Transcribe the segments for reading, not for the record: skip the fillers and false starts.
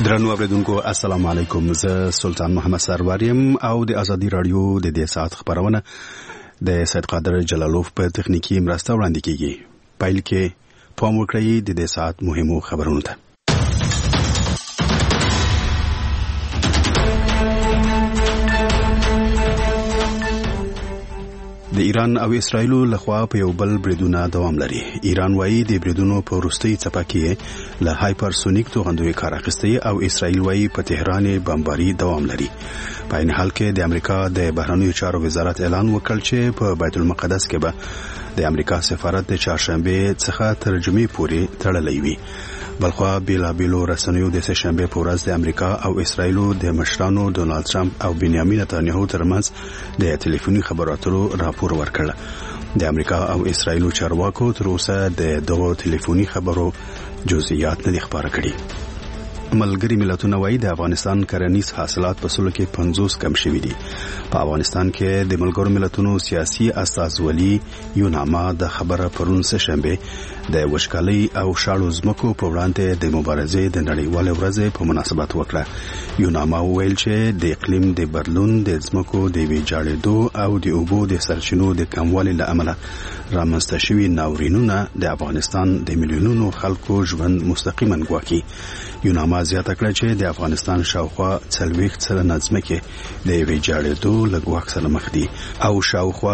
درنو اوریدونکو السلام علیکم. زه سلطان محمد سروریم او د ازادي رادیو د دې ساعت خبرونه د سید قادر جلالوف په تخنیکی مرسته وړاندې کیږي. پایل کې پام وکړئ د دې ساعت مهمو خبرونو ته. د ایران او اسرایل لخوا په یو بل بریدونه دوام لري. ایران وایي د بریدونو په وروستي څپه کې له هایپرسونیک توغندوی کار اخیستی او اسرایل وایي په تهران بمباري دوام لري. په این حال کې د امریکا د بهرنیو چارو وزارت اعلان وکړ چې په بیت المقدس کې به د امریکا سفارت د چهارشنبه څخه ترجمه پورې تړلې وي. بلخوا بیلابیلو رسنیو د سهشنبه په ورځ د امریکا او اسرایل د مشرانو ډونالد ټرمپ او بنیامین نتانیاهو ترمنځ د ټلیفوني خبرو اترو راپور ورکړ. د امریکا او اسرایل چارواکو تر اوسه د دغو ټلیفوني خبرو جزئیات نه خبره کړي. ملګری ملتونه وايي د افغانستان کرنیز حاصلات په سلو کې 50 کم شوي دي. په افغانستان کې د ملګرو ملتونو سیاسي استازولي یوناما د خبره پرون سهشنبه د وشکالي او شاړو ځمکو په وړاندې د مبارزې د نړیوال ورځ په مناسبت وکړه. یوناما ویل چې د اقلیم د بدلون د ځمکو د ویجاړېدو او د اوبو د سرچینو د کموالي له امله رامنځته شوي ناورینونه د افغانستان د میلیونونو خلکو ژوند مستقیما ګواکي. یوناما زیاته کړه چې د افغانستان شاوخوا 40 سلنه ځمکې د ویجاړېدو له ګواښ سره مخ دي او شاوخوا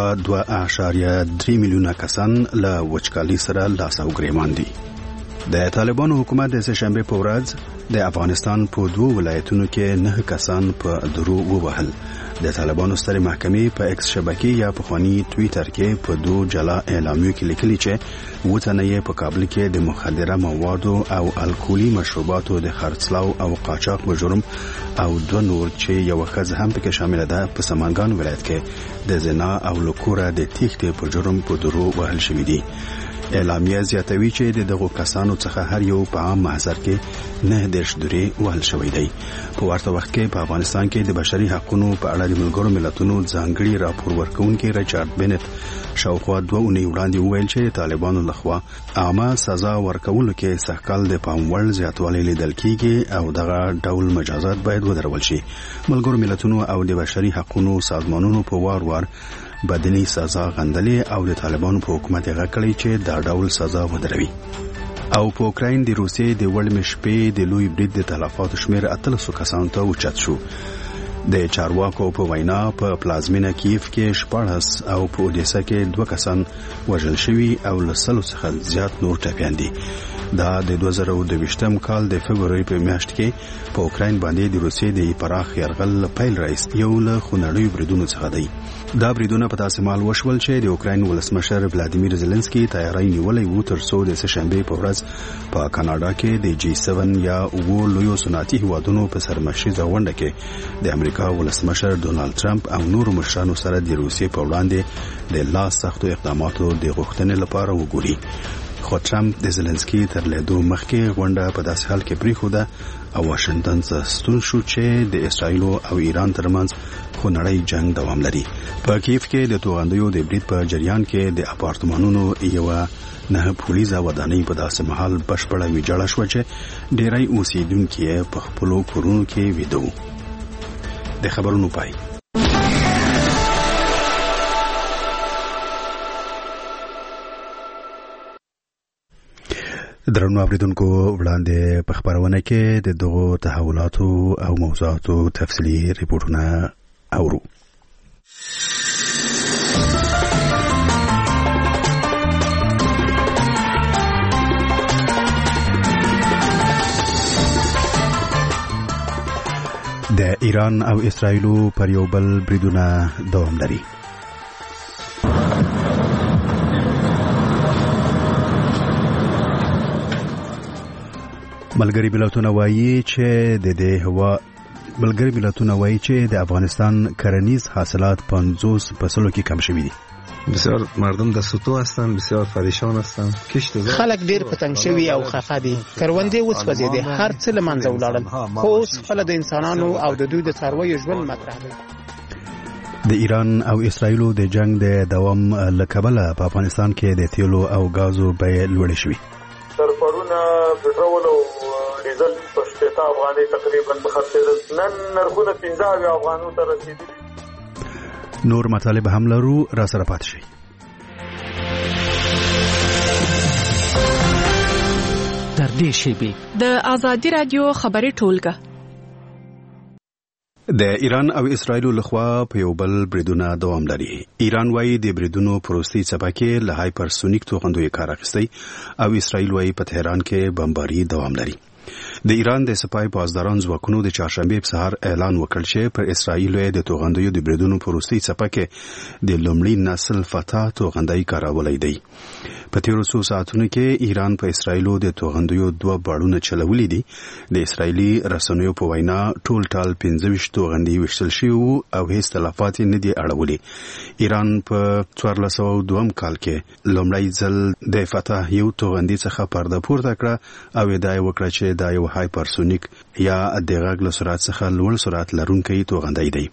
2.3 میلیونه کسان له وچکالي سره لاس او ګریوان دي. د طالبانو حکومت د سهشنبه په ورځ د افغانستان په 2 ولایتونو کې 9 کسان په درو ووهل. د طالبانو ستر محکمې په ایکس شبکې یا په خواني ټوئیټر کې په 2 جلا اعلامیو کې لیکلي چې وټنه یې په کابل کې د مخدره موادو او الکولي مشروباتو د خرڅلاو او قاچاق په جرم او 2 نور چې یو ښځه هم پکې شامل ده په سمنګان ولایت کې د زنا او لکوره د تیښتې په جرم په درو وهل شوی دي. اعلامیه زیاتوي چې دغه کسانو څخه هر یو په عام محضر کې 9 درې وهل شوی دی. په ورته وخت کې په افغانستان کې د بشري حقوقو په اړه د ملګرو ملتونو ځانګړي راپور ورکونکي ریچارډ بنت شاوخوا 2 اونۍ وړاندې وویل چې طالبانو لخوا عامه سزا ورکولو کې سخکال د پام وړ زیاتوالی لیدل کیږي او دغه ډول مجازات باید ودرول شي. ملګرو ملتونو او د بشري حقوقو سازمانونو په وار بدني سزا غندلې او د طالبانو په حکومت یې غکړی چې دا ډول سزا ودروي. او په اوکراین د روسیې د وړمې شپې د لوی برید د تلفاتو شمیر 300 کسانو ته اوچت شو. د چارواکو په وینا په پلازمینه کیف کې 14 او په اودیسا کې 2 کسان وژل شوي او له 100 څخه زیات نور ټپیان دي. دا د 2022م کال د فبرवरी په میاشت کې په اوکراین باندې د روسیې د پراخ یرغل پیل رئیس یو له خونړیو بریدونو څخه دی. دا بریدونه په داسې مال وشول چې د اوکراین ولسمشر ولادیمیر زيلنسکي تیاری نیولې وو تر څو د سهشنبه په ورځ په کاناډا کې د G7 یا وو لویو صنعتي هیوادونو په سرمشيزه غونډه کې د امریکا ولسمشر ډونالد ټرمپ او نور مشرانو سره د روسیې په وړاندې د لاس سختو اقداماتو د غوښتنې لپاره وګوري. خو ټرمپ د زيلنسکي تر لیدو مخکې غونډه په داسې حال کې پریښوده او واشنگټن ته ستون شو چې د اسرایل او ایران ترمنځ خونړی جنگ دوام لري. په کیف کې د توغندیو د برید په جریان کې د اپارتمانونو یو 9 پولیسه ودانۍ په داسې محل بشپړه ویجاړه شو چې ډیری اوسیدونکو په خپل کورونو کې ویدو. د خبرونو پای. درنو اوریدونکو وړاندې په خبرونه کې د دغو تحولاتو او موضوعاتو تفصیلي ریپورتونه اورو. د ایران او اسرایل پر یو بل بریدونه دوام لري. ملګری ملتونه وایي چې د افغانستان کرنیز حاصلات 50% کې کم شوي دي. بسیار مردم در سطوح هستن، بسیار پریشان هستن. خلک ډیر پتنګ شوي او خفه دي. کروندې وسوځېدې، هر څه له منځه ولاړل. خو اوس خپل د انسانانو او د دوی د څارویو ژوند مطرح دی. د ایران او اسرایل د جنگ د دوام لکبله په افغانستان کې د تیلو او غازو بیې لوړې شوې. سرپرونه پټرول او ډیزل په 60 افغانۍ تقریبا خرڅېدل، نن نرخونه 15 افغانو ته رسیدلي. نور مطالب هم لرو، را سره پاتې شئ. تر دې شیبې د آزادي رادیو خبري ټولګه. د ایران او اسرایل لخوا په یو بل بریدونه دوام لري. ایران وايي د بریدونو پروستي څپاکې له هایپرسونیک توغندوی کار اخیستي او اسرایل وايي په تهران کې بمباري دوام لري. د ایران د سپای پاسداران ځواکونو د چهارشنبه په سهار اعلان وکړ چې پر اسرایل د توغندوی د بریدونو پروستي څپاکې د لومړي نسل فتح توغندای کارولای دی. په تیرو څو ساعتونو کې ایران په اسرایل د توغندوی 2 باړونه چلولې دي. د اسرایلی رسنیو په وینا ټول ټال 25 توغندي وشتل شي او هیڅ تلفات نه دي اړولې. ایران په 1402 کال کې لومړی ځل د فتح یو توغندي څخه پرده پورته کړه او ادعا وکړه چې دا یو هایپرسونیک یا د غږ له سرعت څخه لوړ سرعت لرونکی توغندی دی.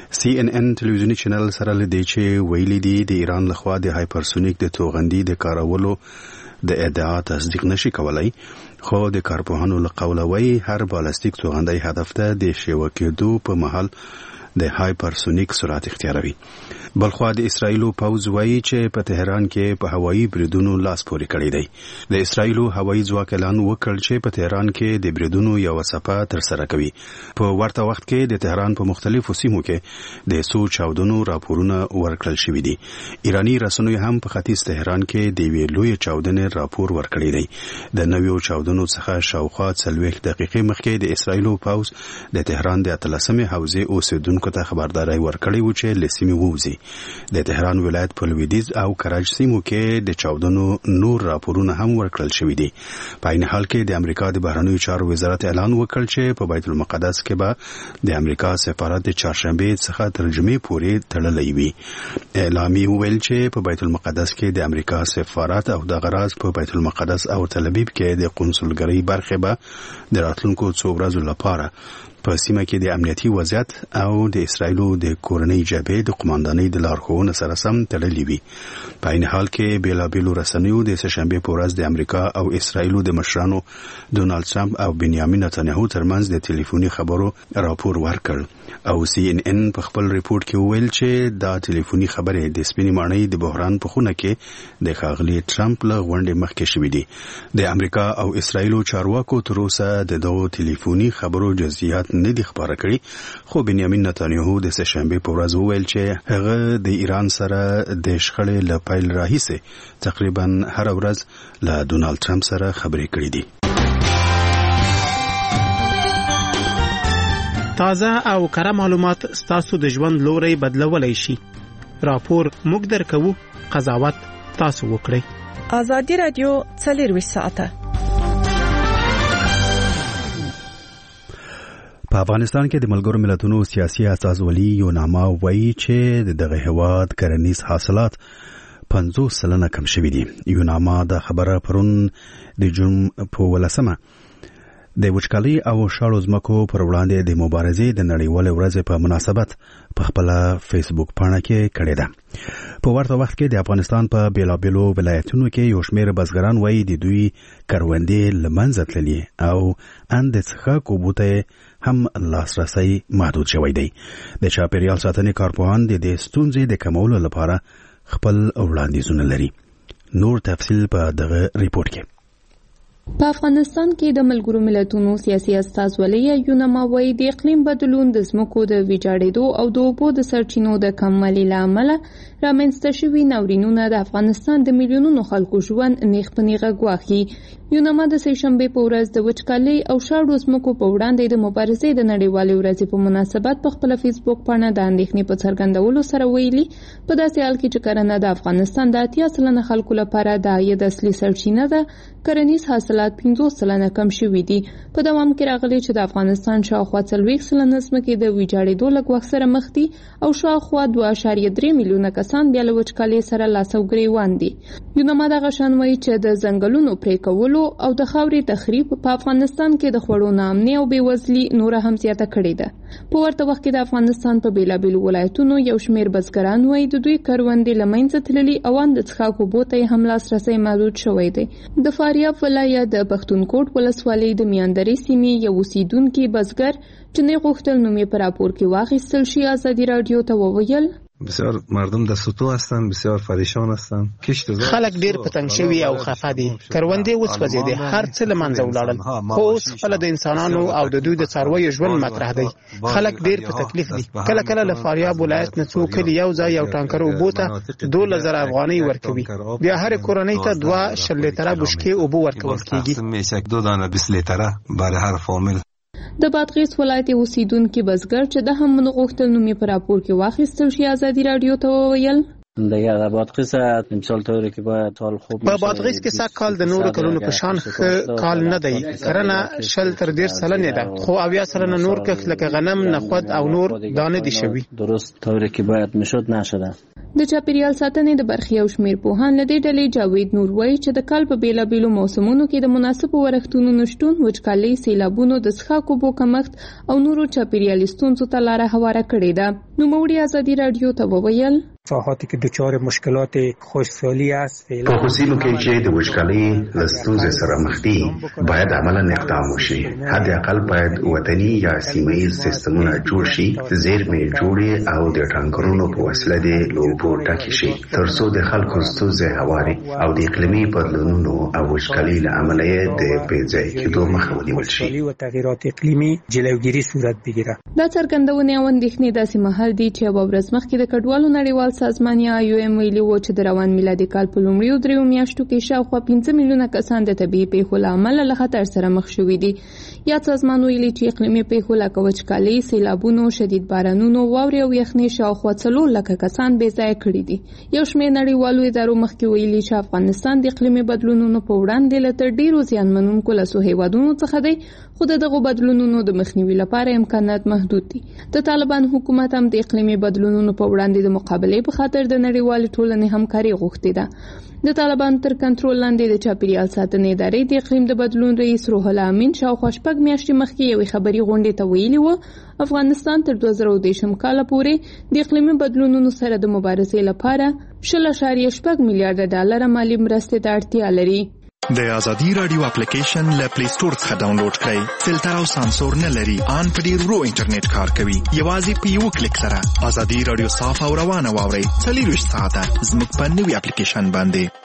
CNN ټلویزیونی چینل سره لدی چې ویلي دی د ایران لخوا د هایپرسونیک د توغندي د کارولو د ادعا تصدیق نشي کولای، خو د کارپوهانو له قوله وایي هر بالستیک توغندی هدف ته د شیوه کېدو په مهال د هایپرسونیک سرعت اختیاروي. بلخوا د اسرایلو پوځ وایي چې په تهران کې په هوایي بریدونو لاس پورې کړی دی. د اسرایلو هوایي ځواک اعلان وکړ چې په تهران کې د بریدونو یو څپه تر سره کوي. په ورته وخت کې د تهران په مختلفو سیمو کې د څو چاودنو راپورونه ورکړل شوي دي. ایرانی رسنیو هم په ختیځ تهران کې د وی لوی چاودنې راپور ورکړی دی. د نویو چاودنو څخه شاوخوا 40 دقیقې مخکې د اسرایلو پوځ د تهران د 13مې حوزې اوسیدونکو ته خبرداري ورکړې و چې لسیمه ووزي. د تهران ولایت په لویدیځ او کراچ سیمو کې د چاودنو نور راپورونه هم ورکړل شوي دي. په عین حال کې د امریکا د بهرنیو چارو وزارت اعلان وکړ چې په بیت المقدس کې به د امریکا سفارت د چهارشنبه څخه ترجمه پورې تړلې وي. اعلامیه ویل چې په بیت المقدس کې د امریکا سفارت او د غراز په بیت المقدس او تل ابیب کې د قونسلګرۍ برخه به د راتلونکو څو ورځې لپاره په سیمه کې د امنیتي وضعیت او د اسرایلو د کورنۍ جبهې د قوماندانۍ د لارښوونو سره سم تړلې وي. په عین حال کې بیلابیلو رسنیو د سهشنبه په ورځ د امریکا او اسرایلو د مشرانو ډونالد ټرمپ او بنیامین نتنیاهو ترمنځ د ټلیفوني خبرو راپور ورکړ او CNN په خپل ریپورت کې ویل چې دا ټلیفوني خبرې د سپینې ماڼۍ د بحران په خونه کې د ښاغلي ټرمپ له غونډې مخکې شوې دي. د امریکا او اسرایلو چارواکو تر اوسه د دغو ټلیفوني خبرو جزئیات نه دي خبره کړي، خو بنیامین نتنیاهو د سهشنبه په ورځ وویل چې هغه د ایران سره د شخړې له پیل راهیسې تقریبا هر ورځ له ډونالد ټرمپ سره خبرې کړې دي. تازه او کره معلومات ستاسو د ژوند لوري بدلولای شي. راپور موږ درکو، قضاوت تاسو وکړئ. آزادي رادیو 24 ساعته. په افغانستان کې د ملګرو ملتونو سیاسي استازولي یو نامه وایي چې دغه هیواد کرنیز حاصلات 50% کم شوي دي. یو نامه د خبره پرون د جون په ولسمه د وچکالي او شاړو ځمکو پر وړاندې د مبارزې د نړیوالې ورځې په مناسبت په خپل فیسبوک پاڼه کې کړې ده. په ورته وخت کې د افغانستان په بیلابیلو ولایتونو کې یو شمېر بزګران وایي د دوی کروندې له منځه تللي او اند څخه کوبوته هم لاسرسي محدود شوی دی. د چاپیریال ساتنې کارپوهان د دې ستونزې د کمولو لپاره خپل وړاندیزونه لري. نور تفصیل په دغه ریپورت کې. په افغانستان کې د ملګرو ملتونو سیاسي استازولي یونما وایي د اقلیم بدلون د ځمکو د ویجاړېدو او د اوبو د سرچینو د کموالي له امله رامنځته شوي ناورینونه د افغانستان د میلیونونو خلکو ژوند نیغ په نیغه ګواښي. یونما د سهشنبه په ورځ د وچکالۍ او شاړو ځمکو په وړاندې د مبارزې د نړیوالې ورځې په مناسبت په خپل فیسبوک باندې د اندېښنې په څرګندولو سره ویلي په داسې حال کې چې کرنه د افغانستان د 80% خلکو لپاره د عاید اصلي سرچینه ده، کرنیز حاصلات 50% کم شوي دي. په دوام کې راغلي چې د افغانستان شاوخوا 40% ځمکې د ویجاړېدو له ګواښ سره مخ دي او شاوخوا 2.3 میلیونه کسان بیا له وچکالۍ سره لاس او ګریوان دي. یونما دغه شان وایي چې د ځنګلونو پرې کولو وژلو او د خاورې تخریب په افغانستان کې د خوړو ناامنۍ او بېوزلي نوره هم زیاته کړې ده. په ورته وخت کې د افغانستان په بېلابېلو ولایتونو یو شمېر بزګران وایي د دوی کروندې له منځه تللي او ان د څښاک اوبو ته یې هم لاسرسی محدود شوی دی. د فاریاب ولایت د پښتونکوټ ولسوالۍ د میاندرې سیمې یو اوسیدونکي بزګر چې نه غوښتل نوم یې په راپور کې واخیستل شي ازادي راډیو ته وویل بسیار مردم در سطوح هستند، بسیار پریشان هستند. خلک ډیر په تنګ شوي او خفه دي. کروندې وسوځېدې، هر څه له منځه ولاړل. خو اوس خپله د انسانانو او د دوی د څارویو ژوند مطرح دی. خلک ډیر په تکلیف دي. کله کله له فاریاب ولایت نه څو کلي یو ځای یو ټانکر اوبو ته 12,000 افغانۍ ورکوي. بیا هر کورنۍ ته 2 لیتره بشکې اوبه ورکول کیږي. 2 دانه 20 لیتره برای هر فامیل. د بادغیس ولایت اوسیدونکي بزګر چې د هم غوښتل نوم یې په راپور کې واخیستل شي ازادي راډیو ته وویل در بادغیس امسال طوری که باید حال خوب په بادغیس کې سږ کال د نورو کلونو په شان ښه کال نه دی. کرنه 10 تر 10 سلنه ده، خو 70 سلنه نور کښت لکه غنم، نخود او نور دانه دي شوي. درست طوری که باید میشد نشده. د چاپیریال ساتنې د برخې یو شمېر پوهان له دې ډلې جاوید نور وایي چې د کال په بېلابېلو موسمونو کې د مناسبو ورښتونو نشتون وچکالۍ، سیلابونو، د څښاک اوبو کمښت او نورو چاپیریالي ستونزو ته لاره هواره کړې ده. نوموړي ازادي راډیو ته وویل ساحاتی که دچار مشکلات خشکسالی است په حصولو کې چې د وچکالۍ له ستونزې سره مخ دي باید عملاً اقدام وشي. حد اقل باید وطني یا سیمه‌ییز سیستمونه جوړ شي، زیرمې جوړې او د ټانکرونو په وسیله د اوبو ډکې شي ترڅو د خلکو ستونزې هواري او د اقلیمي بدلونونو او وچکالۍ له امله د بېځای کېدو مخه ونیول شي او تغییرات اقلیمی جلوگیری صورت بگیره. دا څرګندونې او اندېښنې داسې مهال دي چې یوه ورځ مخکې د کډوالو نړیوال سازمان یا IOM ویلي و چې د روان میلادي کال په لومړیو 3 میاشتو کې شاوخوا 15 میلیونه کسان د طبیعي پیښو له امله له خطر سره مخ شوي دي. یا سازمان ویلي چې اقلیمي پیښو لکه وچکالۍ، سیلابونو، شدید بارانونو، واورې او یخنۍ شاوخوا 4 لکه کسان بې ځایه کړي دي. یو شمېر نړیوالو ادارو مخکې ویلي چې افغانستان د اقلیمي بدلونونو په وړاندې له تر ډېرو زیانمنونکو لسو هېوادونو څخه دی، خو د دغو بدلونونو د مخنیوي لپاره امکانات محدود دي. د طالبان حکومت هم د اقلیمي بدلونونو په وړاندې د مقابلې په خاطر د نړیوالې ټولنې همکاري غوښتې ده. د طالبان تر کنټرول لاندې د چاپیریال ساتنې ادارې د اقلیم د بدلون رئیس روح الله امین شاوخوا 6 میاشتې مخکې یوې خبري غونډې ته ویلي و افغانستان تر 2030 کال پورې د اقلیمي بدلونونو سره د مبارزې لپاره 0.6 میلیارډ ډالر مالی مرستې ته اړتیا لري. د ازادي رادیو اپلیکیشن له پلی سٹور څخه ډاونلوډ کړئ. فلټر او سانسور نه لري، ان په ډیر ورو انټرنیټ کار کوي. یوازې په یو کلیک سره ازادي رادیو صاف او روانه واورئ. 24 ساعته زموږ په نوي اپلیکیشن باندې.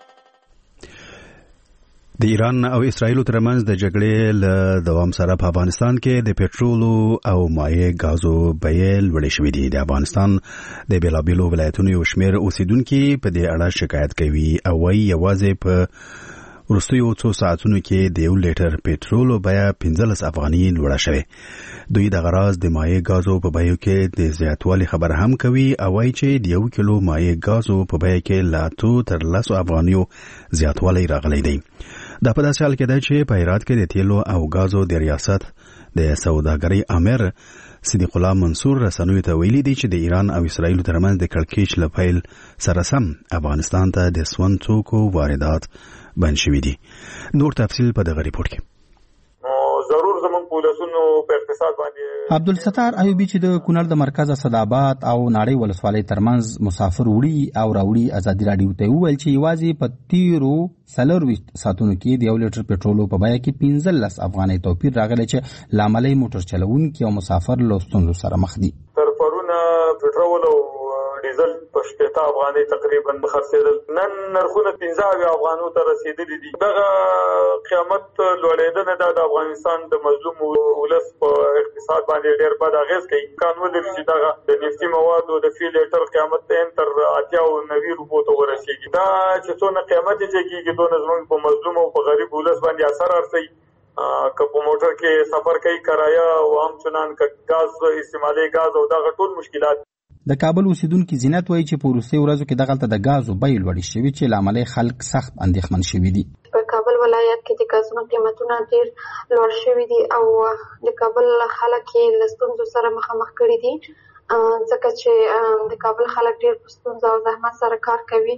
د ایران او اسرایل ترمنځ د جګړې له دوام سره په افغانستان کې د پېټرولو او مایع غازو بیې لوړې شوې دي. د افغانستان د بیلابېلو ولایتونو یو شمېر اوسیدونکي په دې اړه شکایت کوي او وايي یوازې په وروستیو څو ساعتونو کې د 1 لیټر پېټرولو بیه 15 افغانۍ لوړه شوې. دوی د غراض د مایع غازو په بیو کې د زیاتوالي خبر هم کوي او وايي چې د 1 کیلو مایع غازو په بیه کې لا 2 تر 10 افغانیو زیاتوالی راغلی دی. دا په داسې حال کې ده چې په هرات کې د تیلو او غازو د ریاست د سوداګرۍ امر صدیق الله منصور رسنیو ته ویلي دی چې د ایران او اسرایل ترمنځ د کړکېچ له پیل سره سم افغانستان ته د سون توکو واردات بند شوي دي. نور تفصیل په دغه ریپورت کې. ضرور زمون پولیسونو په اقتصاد باندې عبدالستار ایوبی چې د کونړ د مرکز اسداباد او ناړۍ ولسوالۍ ترمنځ مسافر وړي او راوړي ازادي راډیو ته وویل چې یوازې په تیرو 24 ساعتونو کې د 1 لیټر پېټرولو په بیه کې 15 افغانۍ توپیر راغلی چې له امله موټر چلوونکي او مسافر له ستونزو سره مخ دي. تر پرونه پېټرول او ډیزل په 60 افغانۍ تقریبا خرڅېدل، نن نرخونه 15 افغانو ته رسیدلي دي. دغه قیامت لوړېدنه د افغانستان د مظلوم ولس په اقتصاد باندې ډېر بد اغېز کوي. امکان ولري چې دغه د نفتي موادو د فی لیټر قیمت تر 80 او 90 روپو ته ورسېږي. دا چې څونه قیمت یې کېږي دونه زموږ په مظلوم او په غریب ولس باندې اثر ارسي. که په موټر کې سفر کوي کرایه او همچنان که غاز استعمالي غاز او دغه ټول مشکلات. د کابل اوسیدونکو زینت وایي چې په وروستیو ورځو کې دغلته د غازو بیې لوړې شوي چې له امله خلک سخت اندېښمن شوي دي. په کابل ولایت کې د غازونو قیمتونه ډېر لوړ شوي دي او د کابل خلک یې له ستونزو سره مخامخ کړي دي ځکه چې د کابل خلک ډېر په ستونزو او زحمت سره کار کوي.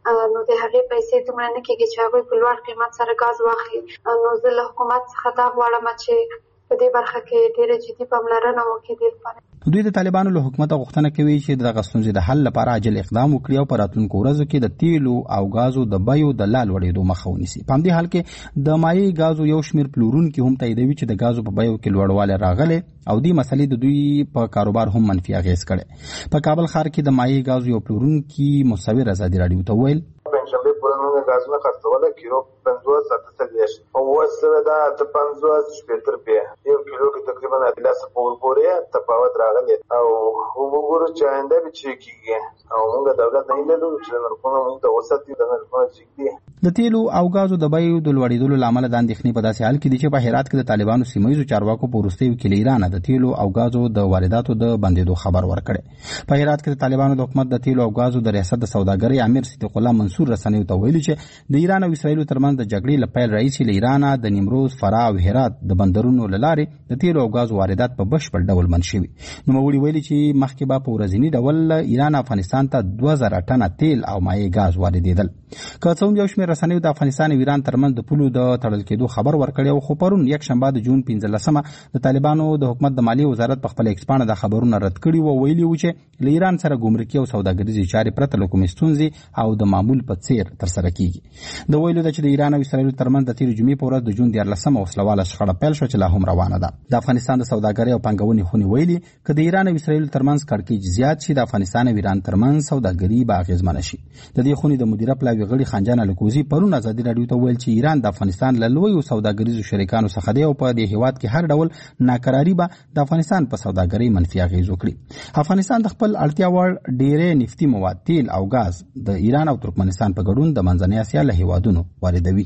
نو د هغې پیسې دومره نه کېږي چې هغوی په لوړ قیمت سره ګاز واخلي. نو زه له حکومت څخه دا غواړم چې په دې برخه کې ډېره جدي پاملرنه وکړي. دې لپاره دوی د طالبانو له حکومت غوښتنه کوي چې دغه ستونزې د حل لپاره عاجل اقدام وکړي او په راتلونکو ورځو کې د تیلو او غازو د بیو د لا لوړېدو مخه ونیسي. په همدې حال کې د مایع غازو یو شمېر پلورونکي هم تاییدوي چې د غازو په بیو کې لوړوالی راغلی او دې مسلې د دوی په کاروبار هم منفي اغېز کړی. په کابل ښار کې د مایع غازو یو پلورونکي مصور ازادي راډیو ته وویل پنځشنبه پورې موږ غازونه خرڅوله کیلو 50 78 او وسره دا 50 شپږ روپیا یو کیلو کې تقریبا 10 پورې تفاوت راغلی او وګورو چې آینده به چې کیږي او موږ دولت نه لرو چې نرخونه موږ د وساتي د نرخونو چې د تیلو او غازو د بیو د لوړېدلو لامل د اندېښنې په داسې حال کې دي چې په هرات کې د طالبانو سیمایي چارواکو په وروستیو کې له ایران د تیلو او غازو د وارداتو د بندېدو خبر ورکړي. په هرات کې د طالبانو د حکومت د تیلو او غازو د ریاست د سوداګرۍ امیر صدیق الله منصور رسنیو ته ویلي چې د ایران او اسرائیل ترمنځ د جګړې لپاره رئیس له ایران د نیمروز فراه او هرات د بندرونو لاره د تیلو او غازو واردات په بشپړ ډول منع شوي. نو موري ویلي چې مخکې به په ورځنی ډول ایران افغانستان ته 2000 ټنه تیل او مایع غاز واردېدل. که څه هم یو شمېر رسنیو د افغانستان او ایران ترمنځ د پولو د تړل کېدو خبر ورکړی او خو پرون یک شنبه د جون 15 د طالبانو د حکومت د مالیې وزارت په خپل ایکس پاڼه د خبرونه رد کړي او ویلي و چې له ایران سره ګمرکي او سوداګریزې چارې پرته له کومې ستونزې او د معمول په څیر ترسره کیږي. د ویلو ده چې د ایران او اسرائیل ترمنځ د تیر جمعې په ورځ د جون 14 وسلواله شخړه پیل شوه چې لا هم روانه ده. د افغانستان د سوداګرۍ او پانګونې خونې ویلي که د ایران او اسرائیل ترمنځ کړکېچ زیات شي د افغانستان او ایران ترمنځ سوداګري به اغېزمنه شي. د دې خونې د مدیره پلاوي غړي خنجان الکوزي پرون ازادي راډیو ته ویل چې ایران د افغانستان له لویو سوداګریزو شریکانو څخه دی او په دې هیواد کې هر ډول ناکراری به د افغانستان په سوداګرۍ منفي اغېز وکړي. افغانستان د خپل اړتیا وړ ډېرې نفتي مواد تیل او غاز د ایران او ترکمنستان په ګډون د منځنۍ اسیا له هیوادونو واردوي.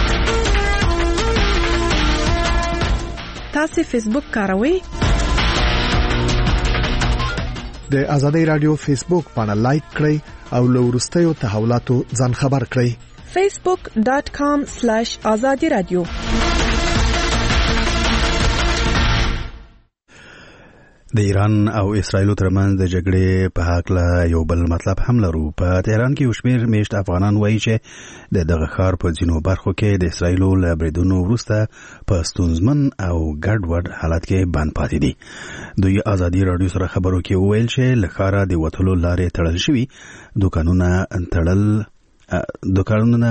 تاسو فیسبوک کاروئ؟ د ازادي رادیو فیسبوک باندې لایک کړئ او له وروستیو تحولاتو ځان خبر کړئ. facebook.com/azadi radio. د ایران او اسرائیل ترمنځ د جګړې په هکله یو بل مطلب هم لرو. په تهران کې یو شمېر میشت افغانان وایي چې د دغه ښار په ځینو برخو کې د اسرائیل له بریدونو وروسته په ستونزمن او ګډوډ حالت کې بند پاتې دي. دوی ازادي راډیو سره خبرو کې وویل چې له ښاره د وتلو لارې تړل شوي، دوکانونه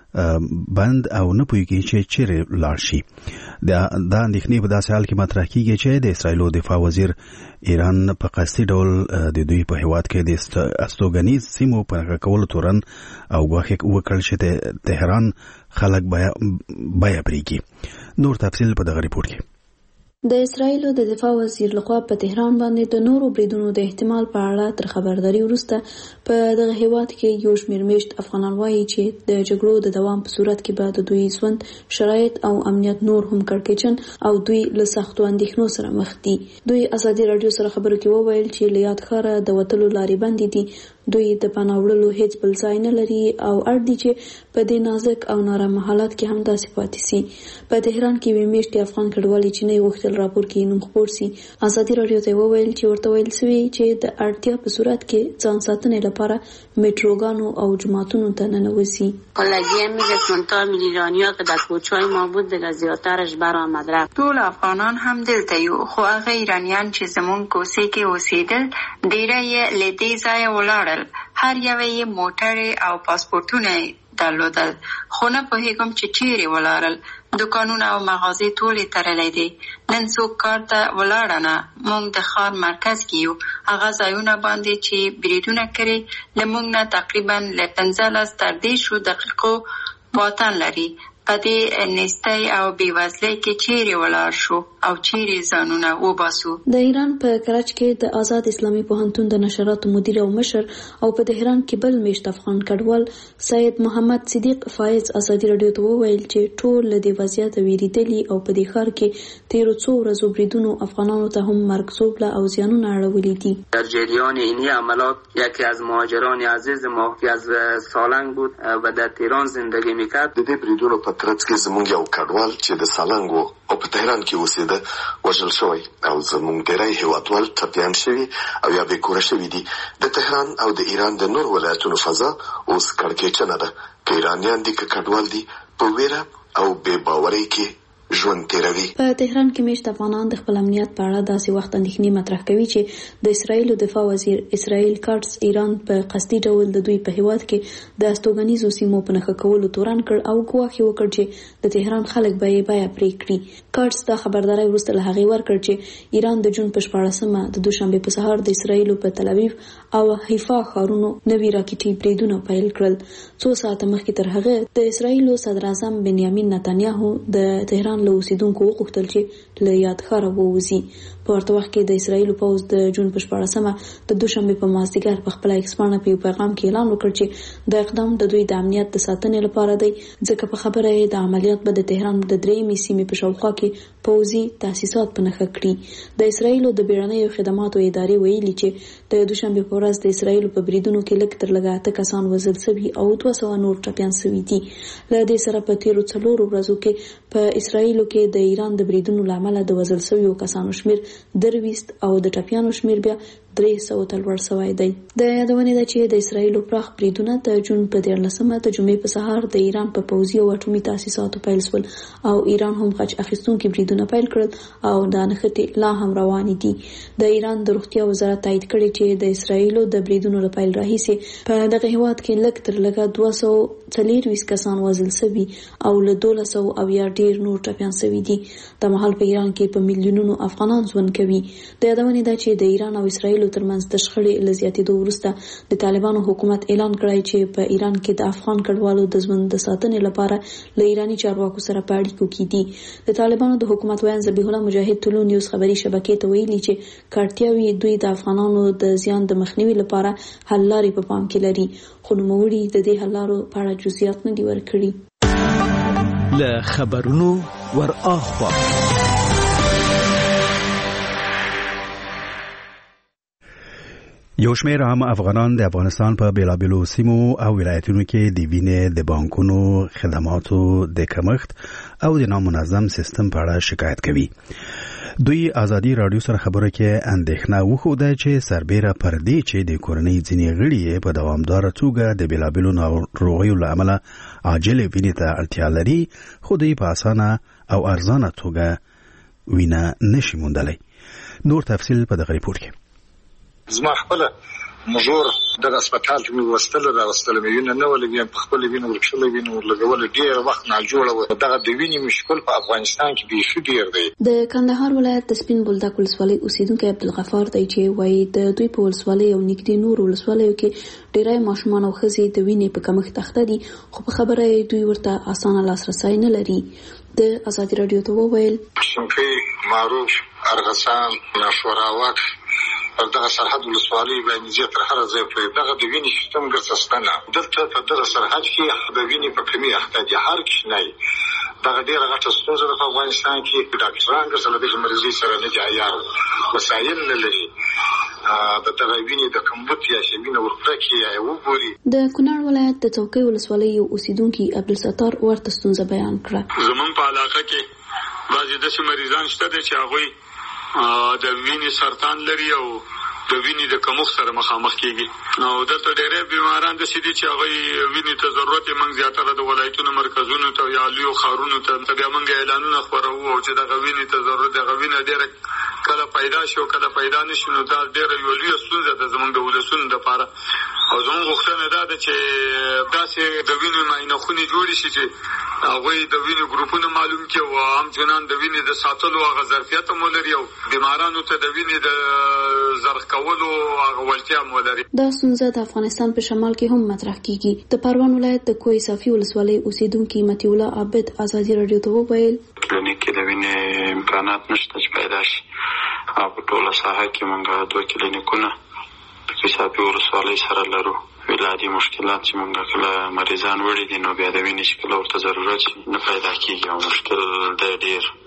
بند او نه پوهیږي چې چیرې لاړ شي. دا اندېښنې په داسې حال کې مطرح کیږي چې د اسرائیل دفاع وزیر ایران په قصدي ډول د دوی په هیواد کې د استوګنیز سیمو په کولو تورن او غواخي وکړل چې د تهران خلک بیا پریږي. نور تفصیل په دغه ریپورت کې. د اسرائیل د دفاع وزیر لخوا په تهران باندې د نورو بریدونو د احتمال په اړه تر خبرداري وروسته په دغه هیواد کې یو شمېر میشت افغانان وایي چې د جګړو د دوام په صورت کې به د دوی ژوند شرایط او امنیت نور هم کړکېچن او دوی له سختو اندېښنو سره مخ دي. دوی ازادي راډیو سره خبرو کې وویل چې له یاد ښاره د وتلو لارې بندې دي. دوی د پناه وړلو هیڅ بل ځای نه لري او اړ دي چې په دې نازک او نارامه حالت کې هم داسې پاتې سي. په تهران کې وی میشت افغان کډوالي چې نه غوښتل راپور کې نوم خپور سي. ازادي راډیو ته وویل چې ورته ویل سوي چې د اړتیا په صورت کې ځان ساتنې لپاره متروګانو او جماعتونو ته ننوځي. کلاگی میگه کنتا میلیونیا که در کوچه‌های ما بود دیگه زیادترش برآمد رفت. ټول افغانان هم دلته یو خو هغه ایرانیان چې زمون کوڅې کې اوسېدل ډیره یې له دې ځایه ولاړل. هر یو یې موټر او پاسپورتونه درلودل خو نه پوهېږم چې چیرې ولاړل. دکانونه او مغازې ټولې تړلې دي. نن څوک کار ته ولاړ نه. موږ د ښار مرکز کې یو. هغه ځایونه باندې چې بریدونه کړي له موږ نه تقریبا له 15 تر 10 دقیقو واټن لري. په دې نستۍ او بېوزلۍ کې چیرې ولاړ شو او چیرې ځانونه وباسو. د ایران په کراچ کې د آزاد اسلامي پوهنتون د نشراتو مدیر او مشر او په تهران کې بل میشت افغان کډوال سید محمد صدیق فایز ازادي راډیو ته وویل چې ټول له دې وضعیت ویریدلي او په دې ښار کې تیرو څو ورځو بریدونو افغانانو ته هم مرګ ژوبله او زیانونه اړولي دي. در جریان اینی عملات یکی از مهاجران عزیز ما که از سالنگ بود و در تهران زندگی میکرد. د دې بریدونو په کرت کې زموږ یو کډوال چې د سالنګ وو او په تهران کې اوسېده وژل شوی او زموږ ډېری هیوادوال ټپیان شوي او یا بېکوره شوي دي. د تهران او د ایران د نور ولایتونو فضا اوس کړکېچنه ده، که ایرانیان دي که کډوال دي په ویره او بې باورۍ کې ژوند تیروي. په تهران کې میشت افغانان د خپل امنیت په اړه داسې وخت اندېښنې مطرح کوي چې د اسرایل دفاع وزیر اسرائیل کارټس ایران په قصدي ډول د دوی په هیواد کې د استوګنیزو سیمو په نښه کولو تورن کړ او ګواښ وکړ چې د تهران خلک به یې بیه پرې کړي. کارټس دا خبرداری وروسته له هغې ورکړ چې ایران د جون په 14مه د دوشنبې په سهار د اسرایل په تل ابیب او حیفا ښارونو نوي راکټي بریدونه پیل کړل. څو ساعته مخکې تر هغه د اسرایل صدر اعظم بنیامین نتنیاهو د تهران له اوسیدونکو وغوښتل چې له یاد ښاره ووځي. په ورته وخت کې د اسرایل پوځ د جون په 14مه د دوشنبې په مازدیګر په خپل ایکس باندې په پیغام کې اعلان وکړ چې د اقدام د دوی د امنیت د ساتنې لپاره دی، ځکه په خبره یې د عملیات به د تهران د درېیمې سیمې په شاوخوا کې پوځي تاسیسات په نښه کړي. د اسرایل د بیړنیو خدماتو ادارې ویلي چې د دوشنبې په ورځ د اسرایل په بریدونو کې لږ تر لږه 8 کسان وژل شوي او 200 نور ټپیان شوي دي. له دې سره په تیرو 4 ورځو کې په اسرایل کې د ایران د بریدونو لامل د وژل شویو کسانو شمیر 23 او د ټپیانو شمیر بیا 300 ته لوړ شوی دی. د یادونې ده چې د اسرایل پراخ بریدونه د جون په 14مه د جمعې په سهار د ایران په پوځي او اټومي تاسیساتو پیل شول او ایران هم غچ اخیستونکي بریدونه پیل کړل او دا نښتې لا هم روانې دي. د ایران د روغتیا وزارت تایید کړی چې د اسرایل د بریدونو له پیل راهیسې په دغه هیواد کې لږ تر لږه 224 کسان وژل شوي او له 1200 او یا ډیر نور ټپیان شوي دي. د مهال په ایران کې په میلیونونو افغانان ژوند کوي. د یادونې ده چې د ایران او اسرایل ترمنځ د شخړې له زیاتېدو وروسته د طالبانو حکومت اعلان کړی چې په ایران کې د افغان کډوالو د ژوند د ساتنې لپاره له ایراني چارواکو سره په اړیکو کې دي. د طالبانو د حکومت ویاند ذبیح الله مجاهد ټولو نیوز خبري شبکې ته ویلي چې کارتیاوي دوی د افغانانو د زیان د مخنیوي لپاره حل لارې په پام کې لري، خو نوموړي د دې حل لارو په اړه جزئیات نه دي ورکړي. له خبرونو ور اخوا یو شمېر عام افغانان د افغانستان په بیلابیلو سیمو او ولایتونو کې د وینې د بانکونو خدماتو د کمښت او د نامنظم سیستم په اړه شکایت کوي. دوی ازادي رادیو سره خبره کې اندېښنه وښوده چې سربېره پر دې چې د کورنۍ ځینې غړي په دوامداره توګه د بیلابیلو ناروغیو له امله عاجل وینې ته اړتیا لري، خو دوی په اسانه او ارزانه توګه وینه نشي موندلی. نور تفصیل په دغه ریپورت کې. زما خپل مجور د هسپتال کې وستل راوستل وینه نه ولګم په خپل وینه ورکشل وینه ورلګول ډیر وخت نه جوړه دغه د وینې مشکل په افغانستان کې به ډیر دی. د کندهار ولایت د سپین بولدک ولسوالۍ اوسیدونکو عبدالغفار دی چې وایي د دوی په ولسوالۍ او نږدې نور ولسوالیو کې ډیری ماشومان او ښځې د وینې په کمښت اخته دي، خو په خبره یې دوی ورته اسانه لاسرسی نه لري. د ازادي رادیو ته وویل شنقې معروف ارغسان ناشوراوات دغه سرحد ولسوالۍ باندې زیات تر هر ځای په دغه د وینې سیستم ګرځستنه دلته په دغه سرحد کې د وینې په کمی اخته دي. هر کښنی دغه ډیره غټه ستونزه ده په افغانستان کې. ډاکټران ګرځول د مریضۍ سره نه دي عیار، وسایل نه لري د دغه وینې د کمبود یا وینه ورکړه یا وګوري. د کونړ ولایت د څوکۍ ولسوالۍ اوسیدونکي عبدالستار ورته ستونزه بیان کړه. زمون په علاقه کې بعضې داسې مریضان شته دي چې هغوی د وینې سرطان لري او د وینې د کمښت سره مخامخ کیږي. او دلته ډېری بیماران داسې دي چې هغوی وینې ته ضرورت یې موږ زیاتره د ولایتونو مرکزونو ته یا لویو ښارونو ته بیا موږ اعلانونه خپروو او چې دغه وینې ته ضرورت دغه وینه ډېره کله پیدا شي او کله پیدا نه شي، نو دا ډېره یوه لویه ستونزه ده زموږ د ولسونو دپاره. او زموږ غوښتنه دا ده چې داسې د وینې معاینه خونې جوړې شي چې هغوی د وینې ګروپونه معلوم کړي او همچنان د وینې د ساتلو هغه ظرفیت هم ولري او بیمارانو ته د وینې د زرخ کولو هغه وړتیا هم ولري. دا ستونزه د افغانستان په شمال کې هم مطرح کیږي. د پروان ولایت د کوه صافي ولسوالۍ اوسیدونکي مطیع الله عابد ازادي رادیو ته وویل کلینیک کې د وینې امکانات نشته چې پیدا شي. په ټوله ساحه کې موږ 2 کلینیکونه د کوه صافي ولسوالۍ سره لرو. ولادي مشکلات چې موږ کله مریضان وړي دي نو بیا د وینې چې کله ورته ضرورت شي نه پیدا کیږي او مشکل دی ډېر.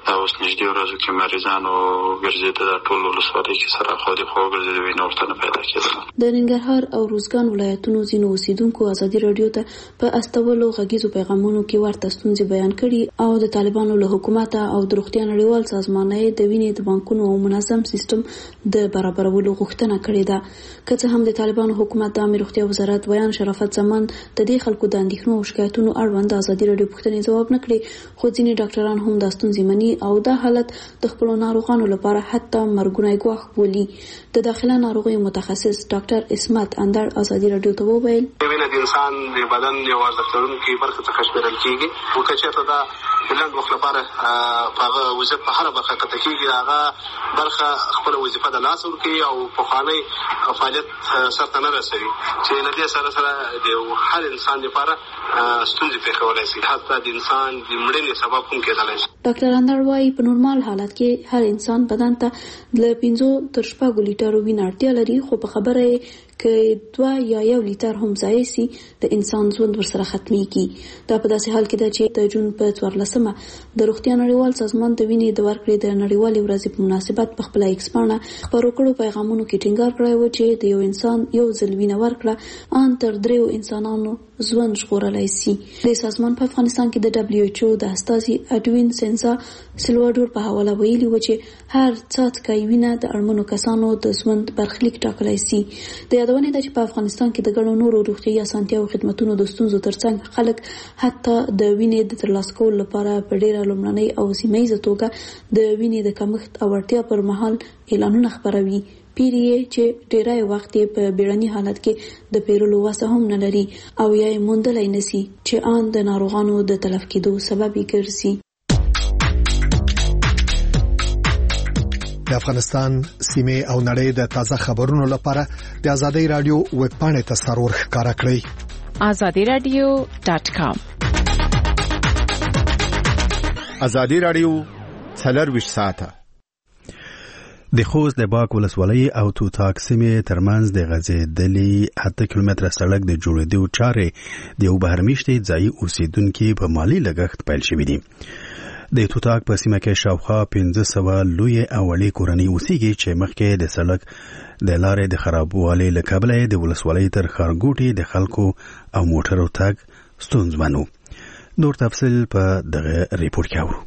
دا اوس نږدې ورځو کې مریضانو ګرځېده د ټول ولسوالۍ کې سره خو دې خو ګرځېده وینه ورته نه پیدا کېدله. د ننګرهار او روزګان ولایتونو ځینو اوسیدونکو ازادي راډیو ته په استولو غږیزو پیغامونو کې ورته ستونزې بیان کړي او د طالبانو له حکومت او د روغتیا نړیوال سازمان د وینې د بانکونو او منظم سیستم د برابرولو غوښتنه کړې ده. که څه هم د طالبانو حکومت د عامه روغتیا وزارت ویان شرافت زمان د دې خلکو د اندېښنو او شکایتونو اړوند ازادي راډیو پوښتنې ځواب نه کړي، خو ځینې ډاکټران هم دا ستونزې مني او دا حالت د خپل ناروغانو لپاره حتی مرګونی ګواښ بولي. د داخله ناروغیو متخصص ډاکټر اسمت اندر ازادي راډیو ته وویل وینه د انسان د بدن یو ارزښت لرونکي برخه څخه شمیرل کیږي او که چېرته دا بلند وخت لپاره هغه وظیفه په هره برخه کې کیږي، هغه برخه خپل وظیفه د لاس ورکوي او په خاني فعالیت سره نه رسوي چې نه دې سره د هر انسان لپاره ستونزې پیښولای شي، حتی د انسان د مړینې سبب هم کېدلی شي. ډاکټر اندر وايي په نورمال حالت کې هر انسان بدن ته له 5 تر 6 لیټرو وینه اړتیا لري، خو په خبره که 2 یا 1 لیټر هم ضایع سي د انسان ژوند ورسره ختميږي. دا په داسې حال کې ده چې د جون په 14مه د روغتیا نړیوال سازمان د وینې د ورکړې د نړیوالې ورځې په مناسبت په خپل ایکس پاڼه خپرو کړو پیغامونو کې ټینګار کړی و چې د یو انسان یو ځل وینه ورکړه ان تر 3 انسانانو ژوند ژغورلای شي. د سازمان په افغانستان کې د دبليو ایچ او د استازي اډوین سنسا سلواډور په حواله ویلي و چې هر څاڅکی وینه د اړمنو کسانو د ژوند برخلیک ټاکلی شي. د یادونه ده چې په افغانستان کې د ګڼو نورو روغتیايي اسانتیاو خدماتونو د ستونزو ترڅنګ خلک حتی د وینې د ترلاسه کولو لپاره په ډیره لومړنۍ او سیمه‌ایزه توګه د وینې د کمښت او اړتیا پر مهال اعلانونه خپروي، پیریه چې ډیری وخت په بیړني حالت کې د پیرلو وسه هم نه لري او یا یې موندلای نسی چې ان د ناروغانو د تلف کېدو سبب ګرځي. د افغانستان سیمه او نړۍ د تازه خبرونو لپاره د آزادۍ رادیو ویب پاڼې ته سرور ښکارا کړئ azadiradio.com. آزادۍ رادیو 24 ساعته د خوست د باک ولسوالۍ او توتاک سیمې ترمنځ د غځېدلې 8 کیلومتره سړک د جوړېدو چارې د یو بهرمېشتي ځایي اوسیدونکو په مالی لګښت پیل شوې دي. د توتاک په سیمه کې شاوخوا 500 لوی او وړې کورنۍ اوسېږي چې مخکې د سړک د لارې د خرابوالي له کبله د ولسوالۍ تر ښارګوټي د خلکو او موټرو تګ ستونزمن و. نور تفصیل په دغه ریپورت کې اورو.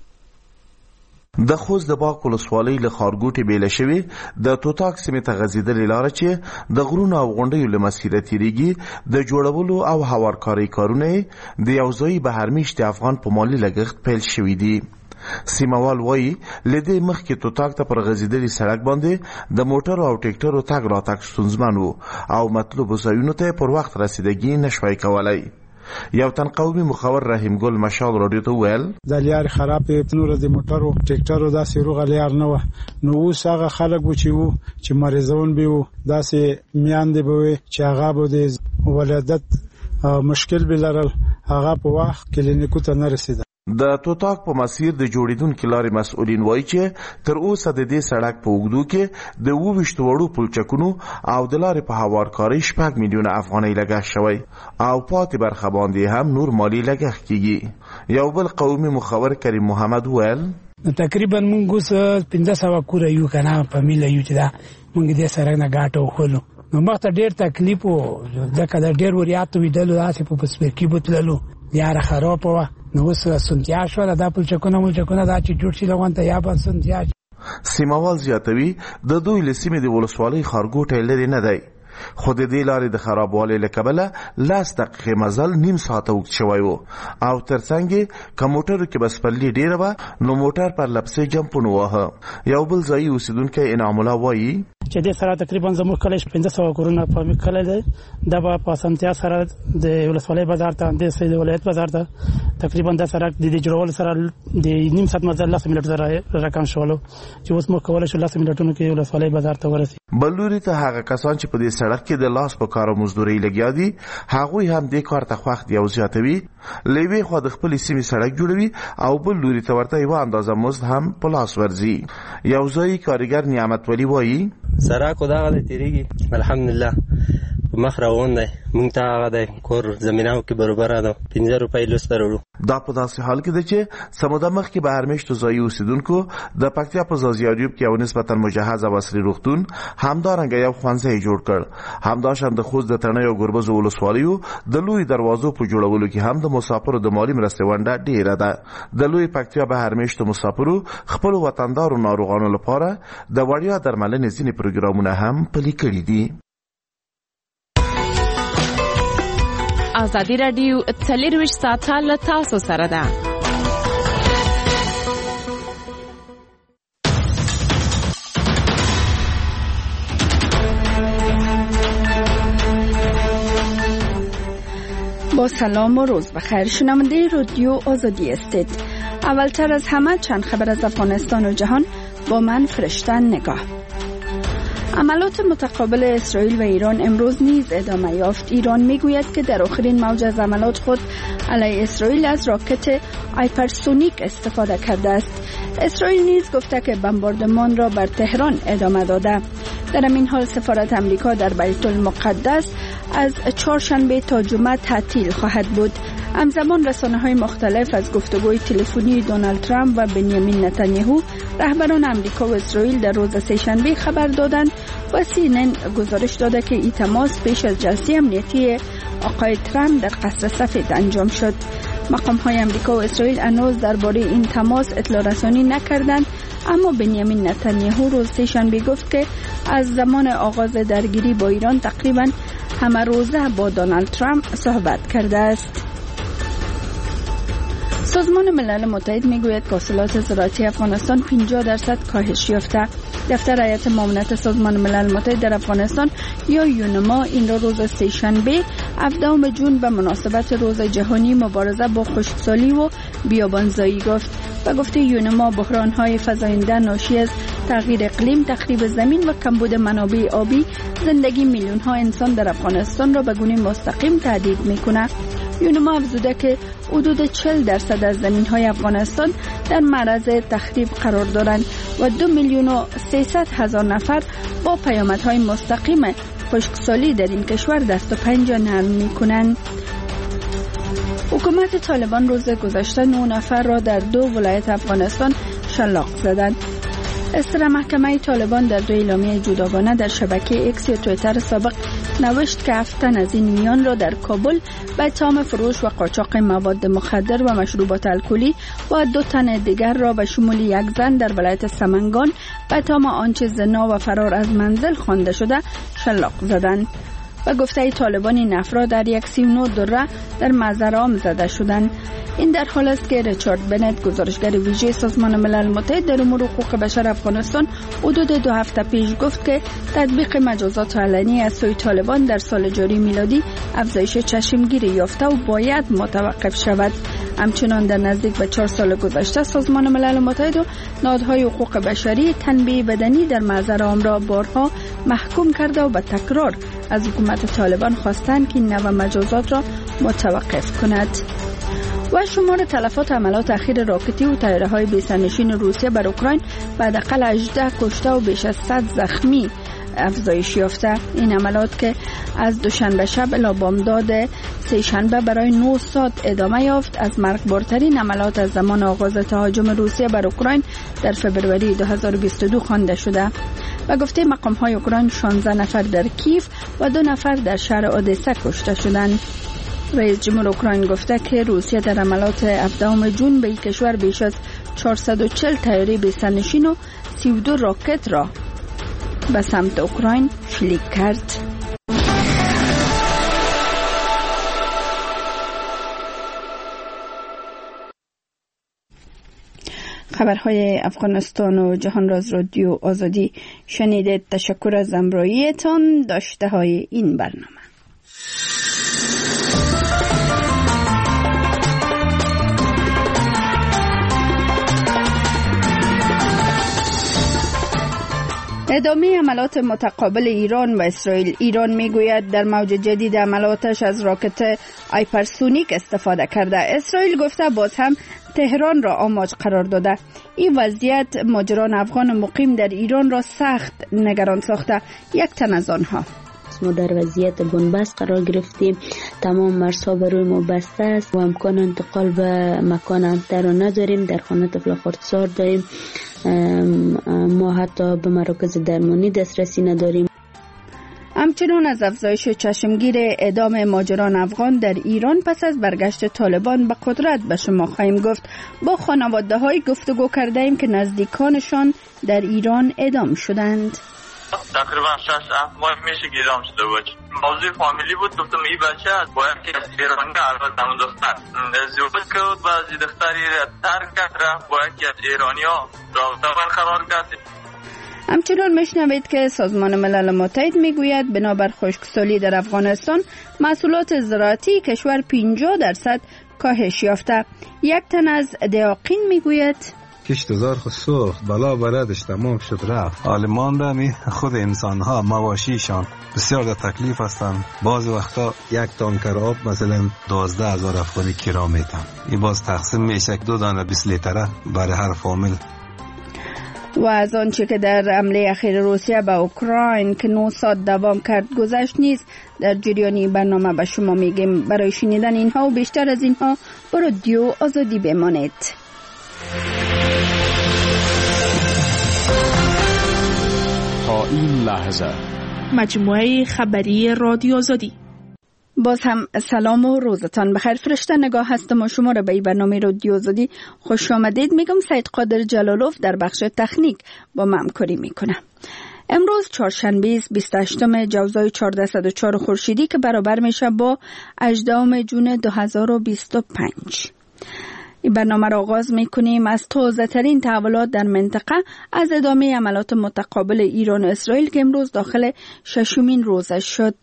د خوست د باک ولسوالۍ له خارګوټي بیل شوی د توتاک سیمې ته غځېدلې لار چې د غرونو او غونډیو له مسیره تیریږي د جوړولو او هوارکارۍ کارونه د یو ځای بهرمېشت افغان په مالی لګښت پیل شوی دي. سیموال وایي لدې مخکې توتاک ته پر غځېدلې سړک باندې د موټرو او ټیکټرو تګ راتګ ستونزمن و او مطلوبو ځایونو ته پر وخت رسیدګي نشوای کولای. یو تن قومي مخور رحیم ګل مشال راډیو ته ویل د لیار خرابې نور د موټرو ټیکټرو داسې روغه لیار نه و، نو اوس هغه خلک چې مریضون به وو داسې میاندې به وي چې هغه به د ولادت مشکل به لرل، هغه په وخت کلینیکو ته نه رسیده. د توتاک په مسیر د جوړیدونکو لارې مسؤلین وایي چې تر اوسه د دې سړک په اوږدو کې د 22 وړو پلچکونو او د لارې په هوارکارۍ 6 میلیونه افغانۍ لګښت شوی او پاتې برخه باندې هم نور مالی لګښت کیږي. یو بل قومي مخور کریم محمد ویل تقریبا موږ اوس 500 کور یو کنه په میله یو چې دا موږ دې سره نه غاټو خلو نو مخته ډیر تکلیف وو ځکه دا ډیر وریات ویدلو داسې په پسپرکی بوتللو یاره خراب و نو اوس سنتیا شو دا پلچکونه دا چې جوړ شي لغون ته یا به سنتیا. سیموال زیاتوي د دوی لسیمه د ولسوالۍ خارګوټه لري نه دی، خو د دې لارې د خرابوالي له کبله 10 دقیقې مزل نیم ساعت وخت شوی و او ترڅنګ کمپیوټر کې بس پلي ډیره و نو موټر پر لپسې جمپونه وه. یو بل ځای اوسیدونکو انعام الله وایي چې د سره تقریبا زموږ کله 500 کورونه په مکله ده د په سنتیا سره د ولسوالۍ بازار ته د سید ولایت بازار ته تقریبا د سره د جوړول سره د نیم ساعت مزل 10 منټ سره رقم شولو چې اوس مو کولای شو 10 منټونو کې ولسوالۍ بازار ته ورسي. بلوري ته هغه کسان چې په دې سړک کې د لاس په کار او مزدوري لګیا دي هغه هم د کار ته وخت یو زیاتوي، لوي خو د خپل سیمې سړک جوړوي او بل لوري ته ورته یو اندازه مزد هم په لاس ورزي. یو ځای کارګر نعمت ولی وایي سره کو دا غلې تیریږي الحمدلله مخ روان دی مونږ ته هغه د کور زمینه کې برابر ده 15 روپۍ لسته وروړو. دا په داسې حال کې ده چې سموده مخکې به هر میاشت ځایي اوسیدونکو د پکتیا په ځاځي کې یو نسبتا مجهز او عصري روغتون همدارنګه یو ښوونځی جوړ کړ. همداشان د خوست د تڼیو او ګربز ولسوالیو د لوی دروازو په جوړولو کې هم د مسافرو د مالی مرستې ونډه ډیره ده. د لوی پکتیا به هر میاشت مسافرو خپل وطندارو ناروغانو لپاره د وړیا درملنې ځینې پروګرامونه هم پلي کړي دي. ازادي راډیو 24 ساعته له تاسو سره ده. با سلام و روز بخیر. شنونده رادیو آزادی هستید. اولتر از همه چند خبر از افغانستان و جهان با من فرشته نگاه. عملات متقابل اسرائیل و ایران امروز نیز ادامه یافت. ایران میگوید که در آخرین موج از عملات خود علیه اسرائیل از راکت هایپرسونیک استفاده کرده است. اسرائیل نیز گفته که بمباردمان را بر تهران ادامه داده. در این حال سفارت امریکا در بیت المقدس از چهارشنبه تا جمعه تعطیل خواهد بود. همزمان رسانه‌های مختلف از گفتگوی تلفنی دونالد ترامپ و بنیامین نتانیاهو رهبران امریکا و اسرائیل در روز سه‌شنبه خبر دادند و CNN گزارش داده که این تماس پیش از جلسه امنیتی آقای ترامپ در قصر سفید انجام شد. مقام‌های امریکا و اسرائیل هنوز درباره این تماس اطلاع رسانی نکردند، اما بنیامین نتانیاهو روز سه‌شنبه گفت که از زمان آغاز درگیری با ایران تقریباً همه روزه با دونالد ترامپ صحبت کرده است. سازمان ملل متحد میگوید که حاصلات زراعتی افغانستان 50% کاهش یافته. دفتر هیئت معاونت سازمان ملل متحد در افغانستان یا یونما این را روز سه‌شنبه 17 جون به مناسبت روز جهانی مبارزه با خشکسالی و بیابانزایی گفت و گفته یونما بحران‌های فزاینده ناشی از تغییر اقلیم، تخریب زمین و کمبود منابع آبی زندگی میلیون‌ها انسان در افغانستان را به گونه مستقیم تهدید می‌کند. یونما افزوده که حدود 40% از زمین‌های افغانستان در معرض تخریب قرار دارند و 2,300,000 نفر با پیامدهای مستقیم خشکسالی در این کشور دست و پنجه نرم می‌کنند. حکومت طالبان روز گذشته 9 نفر را در 2 ولایت افغانستان شلاق زدند. اصدار محکمه طالبان در 2 اعلامیه جداگانه در شبکه اکس یا توییتر سابق نوشت که 7 تن از این میان را در کابل به اتهام فروش و قاچاق مواد مخدر و مشروبات الکلی و 2 تن دیگر را به شمول 1 زن در ولایت سمنگان به اتهام آنچه زنا و فرار از منزل خوانده شده شلاق زدند. و گفته طالبان این افراد در 139 دوره در مزرعه زده شدند. این در حال است که ریچارد بنت گزارشگر ویژه سازمان ملل متحد در امور حقوق بشر افغانستان حدود 2 هفته پیش گفت که تطبیق مجازات علنی از سوی طالبان در سال جاری میلادی افزایش چشمگیری یافته و باید متوقف شود. همچنان در نزدیک به 4 سال گذشته سازمان ملل متحد و نهادهای حقوق بشری تنبیه بدنی در مزرعه را بارها محکوم کرده و به تکرار از حکومت طالبان خواستند که این نوع مجازات را متوقف کند. و شمار تلفات عملات اخیر راکتی و طیاره‌های بی‌سرنشین روسیه بر اوکراین به حداقل 18 کشته و بیش از 100 زخمی افزایش یافته. این عملات که از دوشنبه شب الی بامداد سه‌شنبه برای 9 ساعت ادامه یافت از مرگبارترین عملات از زمان آغاز تهاجم روسیه بر اوکراین در فبروری 2022 خوانده شده. و گفته مقام‌های اوکراین 16 نفر در کیف و 2 نفر در شهر اودسا کشته شدند. رئیس جمهور اوکراین گفته که روسیه در عملات 17 جون به این کشور بیش از 440 طیاره بی‌سرنشین و 32 راکت را به سمت اوکراین شلیک کرد. خبرهای افغانستان و جهان را از رادیو آزادی شنیدید. تشکر از همراهیتان. داشته های این برنامه. ادامه عملات متقابل ایران و اسرائیل. ایران میگوید در موج جدید عملاتش از راکت هایپرسونیک استفاده کرده. اسرائیل گفته باز هم تهران را آماج قرار داده. این وضعیت مهاجران افغان مقیم در ایران را سخت نگران ساخته. یک تن از آنها است. ما در وضعیت بنبست قرار گرفتیم، تمام مرزها بر روی ما بسته است و امکان انتقال به مکان امن‌تر را نداریم. در خانه طفل خردسال داریم، ما حتی به مراکز درمانی دسترسی نداریم. همچنان از افزایش چشمگیر اعدام مهاجران افغان در ایران پس از برگشت طالبان به قدرت به شما خواهیم گفت. با خانواده های گفتگو کرده ایم که نزدیکانشان در ایران اعدام شدند. تقریبا 6-7 ماه میشه که اعدام شده بود. موضوع فامیلی بود، گفتم این بچه باید که از ایرانی البته همون دختر ازدواج کرد و از دختری ترک کرد رفت، باید که از ایرانی ها رابطه برقرار کرد. همچنان میشنوید که سازمان ملل متحد میگوید بنابر خشکسالی در افغانستان محصولات زراعتی کشور 50% کاهش یافته. یک تن از دهاقین میگوید کشتزار خود سرخ بلا بلدش تمام شد رفت. آلمان را خود انسان ها مواشیشان بسیار در تکلیف هستند. بعض وقتا یک تانکر آب مثلا 12,000 افغانی کرا میتن. این باز تقسیم میشه 2 دانه 20 لیتره برای هر فامیل. و از آنچه که در حمله اخیر روسیه به اوکراین که 9 ساعت دوام کرد گذشت نیز در جریانی برنامه به شما میگیم. برای شنیدن اینها و بیشتر از اینها با رادیو آزادی بمانید. تا این لحظه مجموعه خبری رادیو آزادی. باز هم سلام و روزتان بخیر. فرشته نگاه هستم و شما را به این برنامه رادیو آزادی خوش آمدید میگم. سید قادر جلالوف در بخش تکنیک با من همکاری میکنه. امروز چهارشنبه 28 جوزای 1404 خورشیدی که برابر میشه با 18 جون 2025. این برنامه را آغاز میکنیم از تازه ترین تحولات در منطقه از ادامه عملات متقابل ایران و اسرائیل که امروز داخل 6مین روزش شد.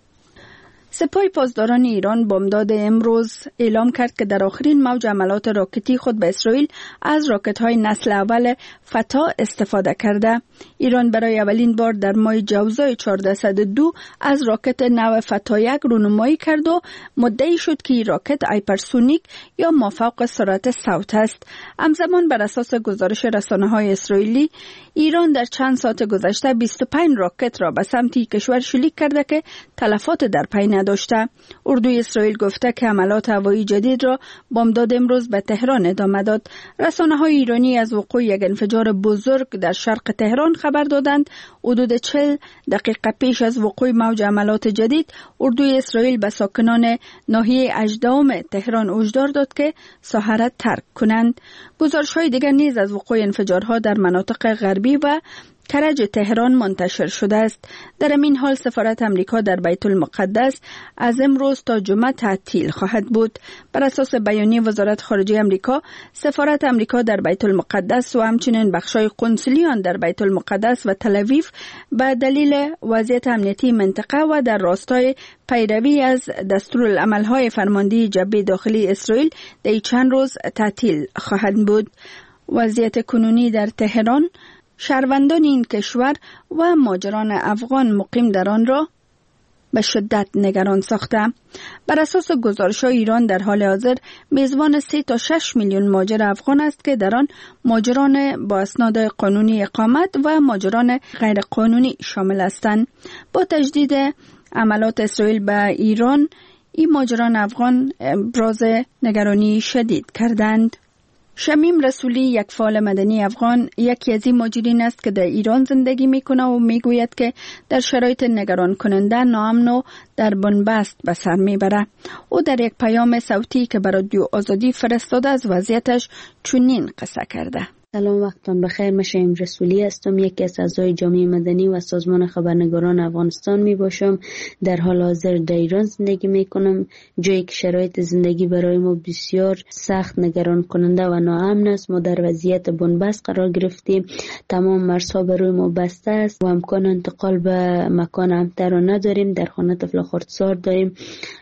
سپاه پاسداران ایران بامداد امروز اعلام کرد که در آخرین موج عملات راکتی خود به اسرائیل از راکت‌های نسل اول فتا استفاده کرده. ایران برای اولین بار در ماه جوزای 1402 از راکت نو فتا 1 رونمایی کرد و مدعی شد که این راکت هایپرسونیک یا مافوق سرعت صوت است. همزمان بر اساس گزارش رسانه‌های اسرائیلی ایران در چند ساعت گذشته 25 راکت را به سمت کشور شلیک کرده که تلفات در پی نداشته. اردوی اسرائیل گفته که حملات هوایی جدید را بامداد امروز به تهران ادامه داد. رسانه‌های ایرانی از وقوع یک انفجار بزرگ در شرق تهران خبر دادند. حدود 40 دقیقه پیش از وقوع موج عملات جدید اردوی اسرائیل به ساکنان ناحیه اژدهم تهران هشدار داد که ساحه را ترک کنند. گزارش‌های دیگر نیز از وقوع انفجارها در مناطق غربی و کرج تهران منتشر شده است. در این حال سفارت امریکا در بیت المقدس از امروز تا جمعه تعطیل خواهد بود. بر اساس بیانیه وزارت خارجه امریکا، سفارت امریکا در بیت المقدس و همچنین بخشای قنصلی آن در بیت المقدس و تل اویو به دلیل وضعیت امنیتی منطقه و در راستای پیروی از دستورالعمل‌های فرماندهی جبهه داخلی اسرائیل در چند روز تعطیل خواهد بود. وضعیت کنونی در تهران شهروندان این کشور و مهاجران افغان مقیم در آن را به شدت نگران ساخته. بر اساس گزارش‌های ایران در حال حاضر میزبان 3 تا 6 میلیون مهاجر افغان است که در آن مهاجران با اسناد قانونی اقامت و مهاجران غیر قانونی شامل هستند. با تجدید عملات اسرائیل به ایران، این مهاجران افغان ابراز نگرانی شدید کردند. شمیم رسولی، یک فعال مدنی افغان، یکی از این مهاجرین است که در ایران زندگی میکنه و میگوید که در شرایط نگران کننده، ناامن و در بنبست به سر میبره. او در یک پیام صوتی که برای رادیو آزادی فرستاده از وضعیتش چنین قصه کرده. سلام، وقتتان بخیر. من شمیم رسولی هستم، یکی از اعضای جامعه مدنی و سازمان خبرنگاران افغانستان می باشم. در حال حاضر در ایران زندگی می کنم، جایی که شرایط زندگی برای ما بسیار سخت، نگران کننده و ناامن است. ما در وضعیت بنبست قرار گرفتیم، تمام مرزها بر روی ما بسته است و امکان انتقال به مکان امن‌تر را نداریم. در خانه طفل خردسال داریم،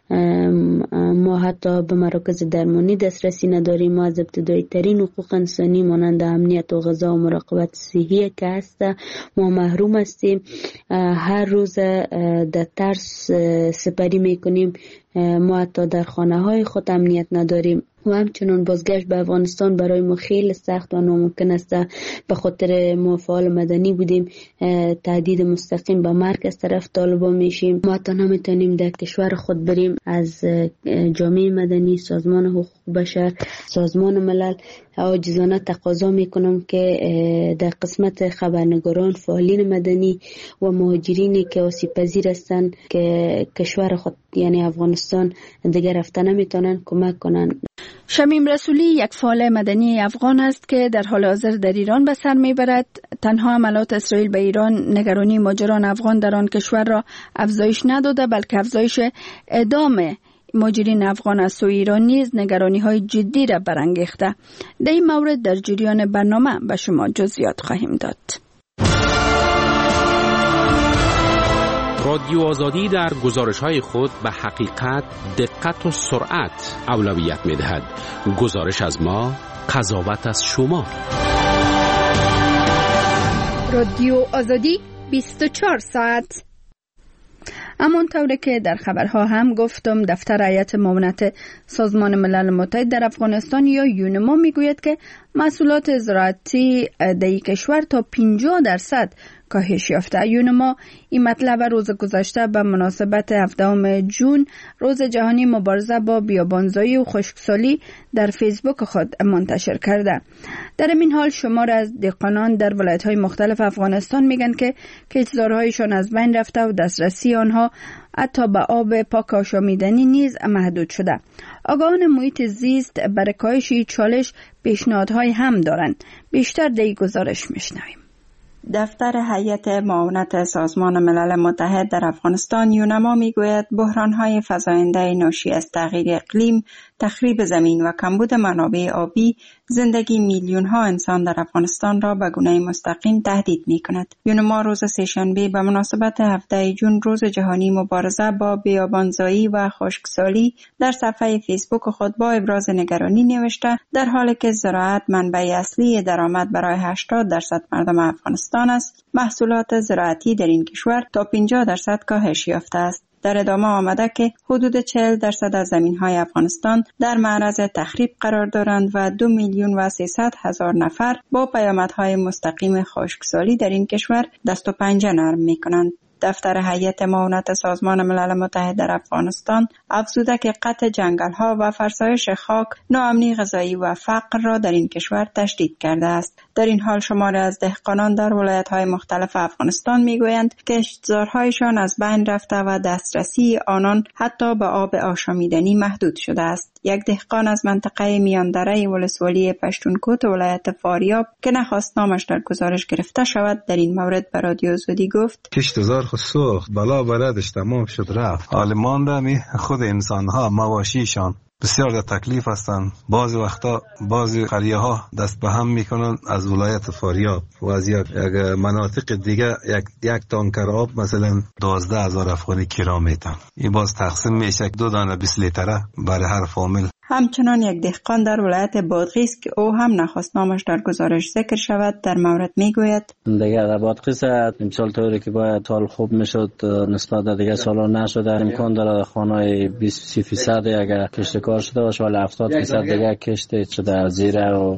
ما حتی به مراکز درمانی دسترسی نداریم. ما از ابتدایی ترین حقوق انسانی مانند امنیت و غذا و مراقبت صحی که هست ما محروم هستیم. هر روز در ترس سپری میکنیم، ما حتی در خانه های خود امنیت نداریم و همچنان بازگشت به افغانستان برای ما خیلی سخت و ناممکن است. به خاطر ما فعال مدنی بودیم، تهدید مستقیم به مرگ از طرف طالبان میشیم. ما حتی نمیتونیم در کشور خود بریم. از جامعه مدنی، سازمان حقوق بشر، سازمان ملل عاجزانه تقاضا میکنم که در قسمت خبرنگاران، فعالین مدنی و مهاجرینی که آسیب پذیر هستند که کشور خود یعنی افغانستان دیگر رفتن نمیتونن کمک کنن. شمیم رسولی یک فعال مدنی افغان است که در حال حاضر در ایران به سر میبرد. تنها حملات اسرائیل به ایران نگرانی مهاجران افغان در آن کشور را افزایش نداده، بلکه افزایش اعدام مهاجرین افغان از سوی ایران نیز نگرانی های جدی را برانگیخته. در این مورد در جریان برنامه به شما جزئیات خواهیم داد. رادیو آزادی در گزارش‌های خود به حقیقت، دقت و سرعت اولویت می‌دهد. گزارش از ما، قضاوت از شما. رادیو آزادی 24 ساعت. همانطور که در خبرها هم گفتم، دفتر هیئت معاونت سازمان ملل متحد در افغانستان یا یونما میگوید که محصولات زراعتی در کشور تا 50% کاهش یافته. یونما این مطلب روز گذشته به مناسبت 17 جون روز جهانی مبارزه با بیابانزایی و خشکسالی در فیسبوک خود منتشر کرده. در این حال شمار از دهقانان در ولایت‌های مختلف افغانستان میگن که کشتزارهایشان از بین رفته و دسترسی آنها حتی به آب پاک آشامیدنی نیز محدود شده. آگاهان محیط زیست برای کاهش این چالش پیشنهادهای هم دارند. بیشتر در این گزارش میشنویم. دفتر هیئت معاونت سازمان ملل متحد در افغانستان یونما میگوید بحران‌های فزاینده ناشی از تغییر اقلیم، تخریب زمین و کمبود منابع آبی زندگی میلیون‌ها انسان در افغانستان را به گونه مستقیم تهدید می‌کند. یونما روز سه‌شنبه به مناسبت 17 جون روز جهانی مبارزه با بیابانزایی و خشکسالی در صفحه فیسبوک خود با ابراز نگرانی نوشته در حالی که زراعت منبع اصلی درآمد برای 80% مردم افغانستان است، محصولات زراعتی در این کشور تا 50% کاهش یافته است. در ادامه آمده که حدود 40% از زمین‌های افغانستان در معرض تخریب قرار دارند و 2,300,000 نفر با پیامدهای مستقیم خشکسالی در این کشور دست و پنجه نرم می‌کنند. دفتر هیئت معاونت سازمان ملل متحد در افغانستان افزوده که قطع جنگل‌ها و فرسایش خاک ناامنی غذایی و فقر را در این کشور تشدید کرده است. در این حال شماری از دهقانان در ولایت‌های مختلف افغانستان می‌گویند که کشتزارهایشان از بین رفته و دسترسی آنان حتی به آب آشامیدنی محدود شده است. یک دهقان از منطقه میاندره ولسوالی پشتونکوت ولایت فاریاب که نخواست نامش در گزارش گرفته شود در این مورد به رادیو آزادی گفت: کشتزار خود سوخت، بلا بردش تمام شد رفت. حال ماندمی خود انسان‌ها، مواشیشان بسیار در تکلیف هستند. بعضی وقتا بعضی قریه ها دست به هم میکنن از ولایت فاریاب و از یک مناطق دیگه یک تانکر آب مثلا 12,000 افغانی کرا میتن. این باز تقسیم میشه 2 دانه 20 لیتره برای هر فامیل. همچنان یک دهقان در ولایت بادغیس که او هم نخواست نامش در گزارش ذکر شود در مورد میگوید: دیگه در بادغیس امسال طوری که باید سال خوب میشد نسبت به دیگه سالا نشده. امکان داره خانه 20% اگر کشت کار شده باشه ولی 70% دیگه کشت شده زیره و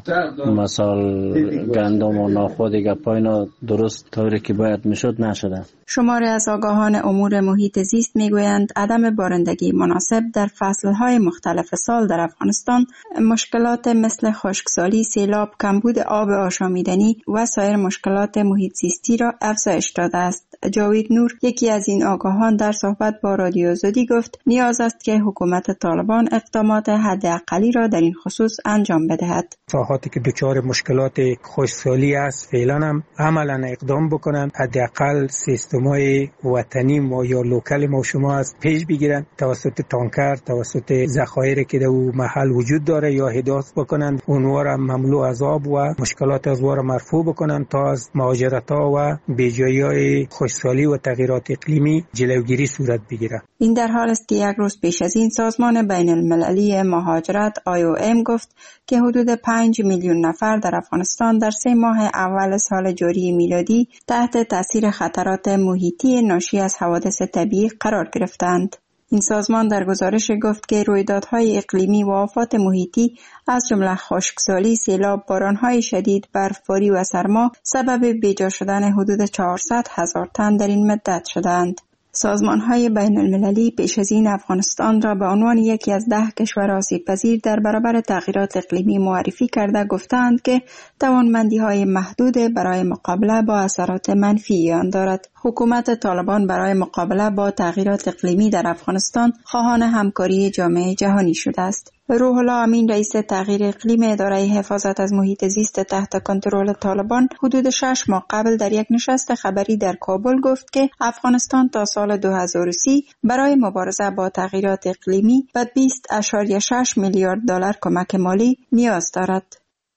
مثال گندم و ناخو دیگه پایین درست طوری که باید میشد نشده. شماری از آگاهان امور محیط زیست میگویند عدم بارندگی مناسب در فصلهای مختلف سال در افغانستان مشکلات مثل خشکسالی، سیلاب، کمبود آب آشامیدنی و سایر مشکلات محیط زیستی را افزایش داده است. جاوید نور یکی از این آگاهان در صحبت با رادیو آزادی گفت نیاز است که حکومت طالبان اقدامات حداقلی را در این خصوص انجام بدهد. ساحاتی که دچار مشکلات خشکسالی است فعلا هم عملا اقدام بکنند، حداقل سیستم‌های وطنی ما یا لوکال ما شما از پیش بگیرند توسط تانکر، توسط ذخایر که در محل وجود داره یا حداثت بکنند، اونها را مملو از آب و مشکلات از وار مرفوع بکنند تا از مهاجرت‌ها و بیجایی‌های خشکسالی و تغییرات اقلیمی جلوگیری صورت بگیرد. این در حال است که یک روز پیش از این سازمان بین المللی مهاجرت IOM گفت که حدود 5 میلیون نفر در افغانستان در 3 ماه اول سال جاری میلادی تحت تاثیر خطرات محیطی ناشی از حوادث طبیعی قرار گرفتند. این سازمان در گزارش گفت که رویدادهای اقلیمی و آفات محیطی از جمله خشکسالی، سیلاب، بارانهای شدید، برفباری و سرما سبب بیجا شدن حدود 400,000 تن در این مدت شدند. سازمان‌های بین المللی پیش از این افغانستان را به عنوان یکی از 10 کشور آسیب‌پذیر در برابر تغییرات اقلیمی معرفی کرده گفتند که توانمندی‌های محدود برای مقابله با اثرات منفی آن دارد. حکومت طالبان برای مقابله با تغییرات اقلیمی در افغانستان خواهان همکاری جامعه جهانی شده است. روح الله امین، رئیس تغییر اقلیم اداره حفاظت از محیط زیست تحت کنترل طالبان، حدود 6 ماه قبل در یک نشست خبری در کابل گفت که افغانستان تا سال 2030 برای مبارزه با تغییرات اقلیمی به 20.6 میلیارد دلار کمک مالی نیاز دارد.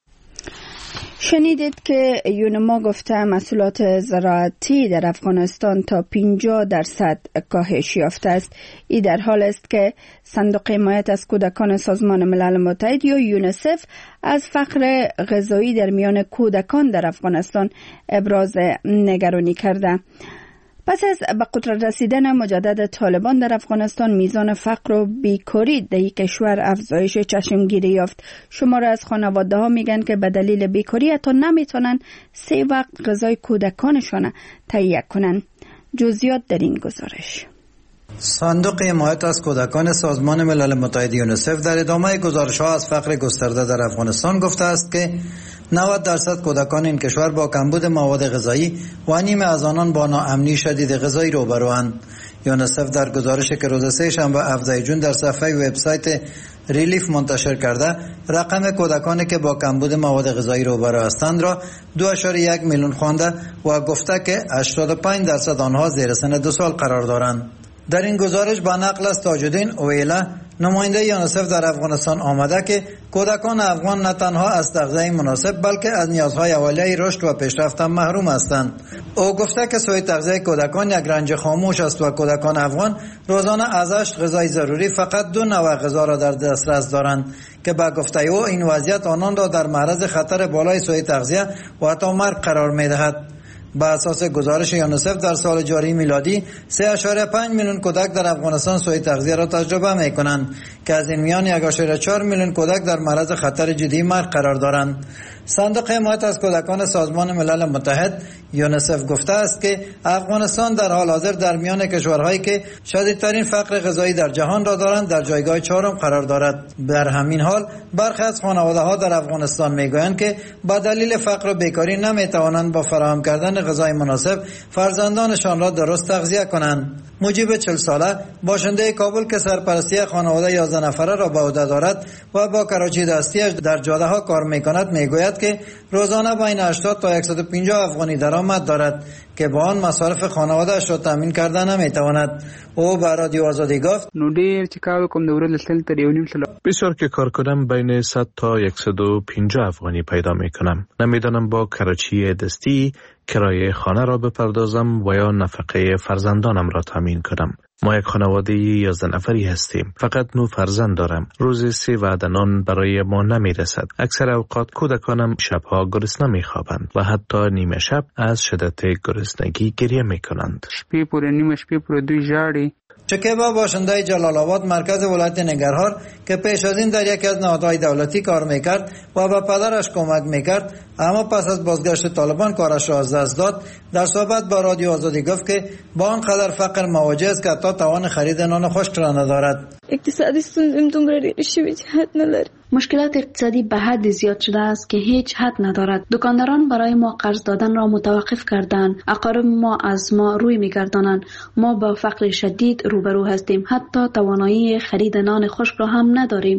شنیدید که یونما گفته محصولات زراعتی در افغانستان تا 50% کاهش یافته است. این در حال است که صندوق حمایت از کودکان سازمان ملل متحد یا یونیسف از فقر غذایی در میان کودکان در افغانستان ابراز نگرانی کرده. پس از به قدرت رسیدن مجدد طالبان در افغانستان، میزان فقر و بیکاری در کشور افزایش چشمگیری یافت. شماره از خانواده ها میگن که به دلیل بیکاری حتی نمیتونن 3 وقت غذای کودکانشان تهیه کنن. جزئیات در این گزارش. صندوق حمایت از کودکان سازمان ملل متحد یونیسف در ادامه گزارش‌ها از فقر گسترده در افغانستان گفته است که 90% کودکان این کشور با کمبود مواد غذایی و نیمه از آنان با ناامنی شدید غذایی روبروند. یونیسف در گزارشی که روز سه‌شنبه 17 جون در صفحه وبسایت ریلیف منتشر کرده، رقم کودکانی که با کمبود مواد غذایی روبرو هستند را 2.1 میلیون خوانده و گفته که 85% آنها زیر سن 2 سال قرار دارند. در این گزارش با نقل از تاج‌الدین اویلا، نماینده یونیسف در افغانستان آمده که کودکان افغان نه تنها از تغذیه مناسب بلکه از نیازهای اولیه رشد و پیشرفت هم محروم هستند. او گفته که سوء تغذیه کودکان یک رنج خاموش است و کودکان افغان روزانه از 8 غذای ضروری فقط 2 نوع غذا را در دسترس دارند که با گفته او این وضعیت آنان را در معرض خطر بالای سوء تغذیه و حتی مرگ قرار می‌دهد. با اساس گزارش یونیسف در سال جاری میلادی 3.5 میلیون کودک در افغانستان سوء تغذیه را تجربه می‌کنند که از این میان 1.4 میلیون کودک در معرض خطر جدی مرگ قرار دارند. صندوق حمایت از کودکان سازمان ملل متحد یونیسف گفته است که افغانستان در حال حاضر در میان کشورهایی که شدیدترین فقر غذایی در جهان را دارند در جایگاه 4 قرار دارد. در همین حال برخی از خانواده‌ها در افغانستان میگویند که با دلیل فقر و بیکاری نمیتوانند با فراهم کردن غذای مناسب فرزندانشان را درست تغذیه کنند. مجیب 40 ساله باشنده کابل که سرپرستی خانواده 11 نفره را به عهده دارد و با کراچی دستی‌اش در جاده ها کار میکند میگوید که روزانه بین 80 تا 150 افغانی درآمد دارد که با آن مصارف خانواده‌اش را تامین کرده نمیتواند. او به رادیو آزادی گفت نو ډیر چې کار کوم د ورځې تل تر 1.5 ساعت بسیار که کار کنم بین 100 تا 150 افغانی پیدا میکنم. نمیدانم با کراچی دستی کرایه خانه را بپردازم و یا نفقه فرزندانم را تامین کنم. ما یک خانواده 11 نفری هستیم. فقط 9 فرزند دارم. روزی 3 وعده نان برای ما نمی رسد. اکثر اوقات کودکانم شبها گرسنه می خوابند و حتی نیمه شب از شدت گرسنگی گریه می کنند. شپې پورې نیمه شپې پورې دوی ژاړي. شکیبا باشنده جلال آباد مرکز ولایت ننگرهار که پیش از این در یکی از نهادهای دولتی کار میکرد و به پدرش کمک میکرد اما پس از بازگشت طالبان کارش را از دست داد، در صحبت با رادیو آزادی گفت که با آنقدر فقر مواجه است که حتی توان خرید نان خشک را ندارد. اقتصادی ستونزې دومره ډېرې شوې چې حد نه لري. مشکلات اقتصادی به حد زیاد شده است که هیچ حد ندارد. دکانداران برای ما قرض دادن را متوقف کردند. اقارب ما از ما روی میگردانند. ما با فقر شدید روبرو هستیم. حتی توانایی خرید نان خشک را هم نداریم.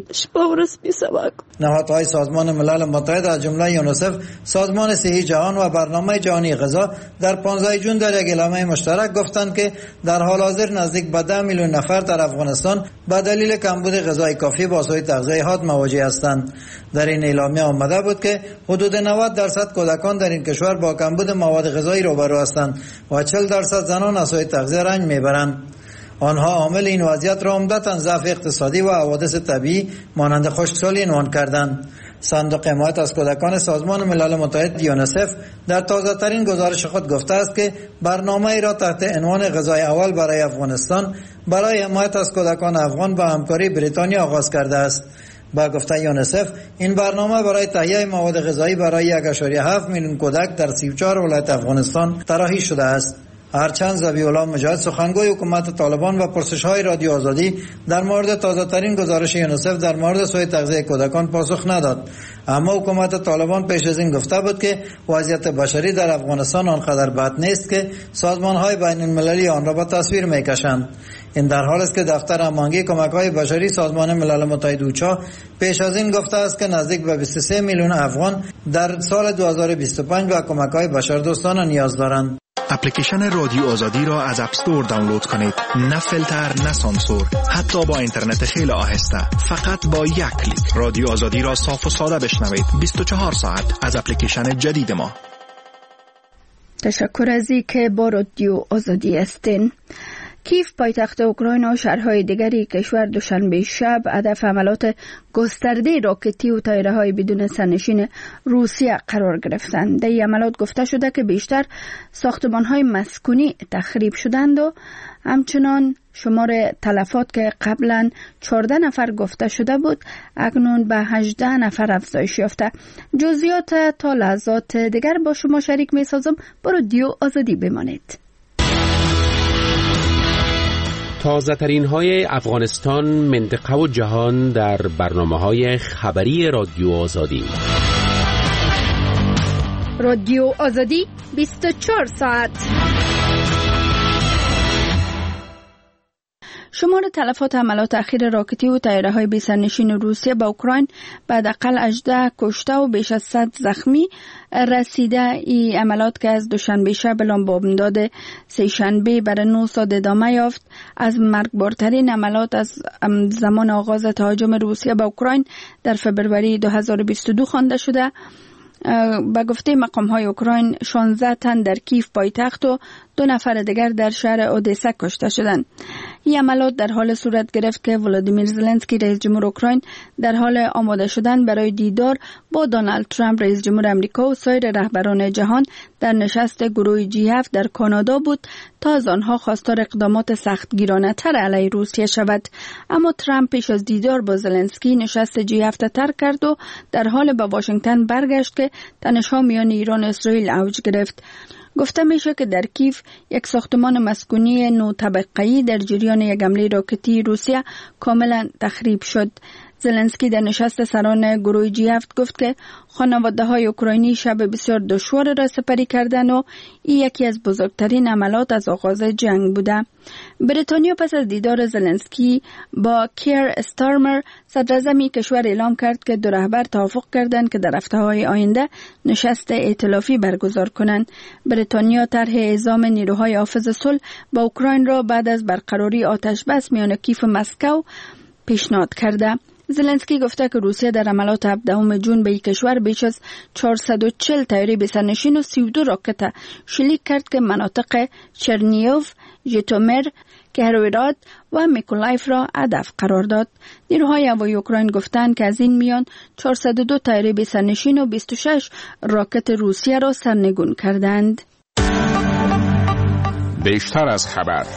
نهادهای سازمان ملل متحد از جمله یونیسف، سازمان صحی جهان و برنامه جهانی غذا در 15 جون در یک اعلامیه مشترک گفتند که در حال حاضر نزدیک به 10 میلیون نفر در افغانستان به دلیل کمبود غذای کافی با سوء تغذیه حاد مواجه هستند. در این اعلامیه آمده بود که حدود 90% کودکان در این کشور با کمبود مواد غذایی روبرو هستند و 40% زنان از سوء تغذیه رنج میبرند. آنها عامل این وضعیت را عمدتاً ضعف اقتصادی و حوادث طبیعی مانند خشکسالی عنوان کردند. صندوق حمایت از کودکان سازمان ملل متحد یونیسف در تازه‌ترین گزارش خود گفته است که برنامه ای را تحت عنوان غذای اول برای افغانستان برای حمایت از کودکان افغان با همکاری بریتانیا آغاز کرده است. با گفته یونیسف این برنامه برای تهیه مواد غذایی برای 1.7 میلیون کودک در 34 ولایت افغانستان طراحی شده است. هرچند ذبیح الله مجاهد سخنگوی حکومت طالبان و پرسش‌های رادیو آزادی در مورد تازه‌ترین گزارش یونیسف در مورد سوء تغذیه کودکان پاسخ نداد، اما حکومت طالبان پیش از این گفته بود که وضعیت بشری در افغانستان آنقدر بد نیست که سازمان‌های بین‌المللی آن را به تصویر می‌کشند. این در حالی است که دفتر هماهنگی کمک‌های بشری سازمان ملل متحد اوچا پیش از این گفته است که نزدیک به 23 میلیون افغان در سال 2025 به کمک‌های بشردوستانه نیاز دارند. اپلیکیشن رادیو آزادی را از اپ استور دانلود کنید. نه فیلتر، نه سانسور، حتی با اینترنت خیلی آهسته. فقط با یک کلیک رادیو آزادی را صاف و ساده بشنوید. 24 ساعت از اپلیکیشن جدید ما. تشکر از اینکه با رادیو آزادی هستین. کیف پایتخت اوکراین و شهرهای دیگری کشور دوشنبه شب هدف حملات گسترده راکتی و طیاره‌های بدون سرنشین روسیه قرار گرفتند. در این حملات گفته شده که بیشتر ساختمان‌های مسکونی تخریب شدند و همچنان شمار تلفات که قبلا 14 نفر گفته شده بود اکنون به 18 نفر افزایش یافته. جزئیات تا لحظات دیگر با شما شریک می‌سازم. با رادیو آزادی بمانید. تازه ترین های افغانستان، منطقه و جهان در برنامه‌های خبری رادیو آزادی. رادیو آزادی 24 ساعت. شمار تلفات حملات اخیر راکتی و طیاره‌های بی‌سرنشین روسیه با اوکراین به حداقل 18 کشته و بیش از 100 زخمی رسیده. این عملیات که از دوشنبه شب اعلام بامداد سه‌شنبه برای 9 ساعت ادامه یافت، از مرگبارترین عملیات از زمان آغاز تهاجم روسیه به اوکراین در فبروری 2022 خوانده شده. به گفته مقام‌های اوکراین 16 تن در کیف پایتخت و 2 نفر دیگر در شهر اودسا کشته شدند. این عملیات در حال صورت گرفت که ولادیمیر زلنسکی رئیس جمهور اوکراین در حال آماده شدن برای دیدار با دونالد ترامپ رئیس جمهور آمریکا و سایر رهبران جهان در نشست گروه G7 در کانادا بود تا از آنها خواستار اقدامات سختگیرانه‌تر علیه روسیه شود. اما ترامپ پیش از دیدار با زلنسکی نشست G7 ترک کرد و در حال به واشنگتن برگشت که تنش‌ها میان ایران و اسرائیل اوج گرفت. گفته میشه که در کیف یک ساختمان مسکونی 9 طبقه‌ای در جریان یک حمله راکتی روسیه کاملا تخریب شد. زلنسکی در نشست سران گروه G7 گفت که خانواده‌های اوکراینی شب بسیار دشوار را سپری کردند و این یکی از بزرگترین عملیات از آغاز جنگ بوده. بریتانیا پس از دیدار زلنسکی با کیر استارمر صدراعظم کشور اعلام کرد که دو رهبر توافق کردند که در هفته‌های آینده نشست ائتلافی برگزار کنند. بریتانیا طرح اعزام نیروهای حافظ صلح با اوکراین را بعد از برقراری آتش بس میان کیف و مسکو پیشنهاد کرده. زلنسکی گفته که روسیه در عملیات 17 جون به کشور بیش از 440 طیاره بی‌سرنشین و 32 راکت شلیک کرد که مناطق چرنیوف، ژیتومیر، کیرووراد و میکولایف را هدف قرار داد. نیروهای هوایی اوکراین گفتند که از این میان 402 طیاره بی‌سرنشین و 26 راکت روسیه را سرنگون کردند. بیشتر از خبر.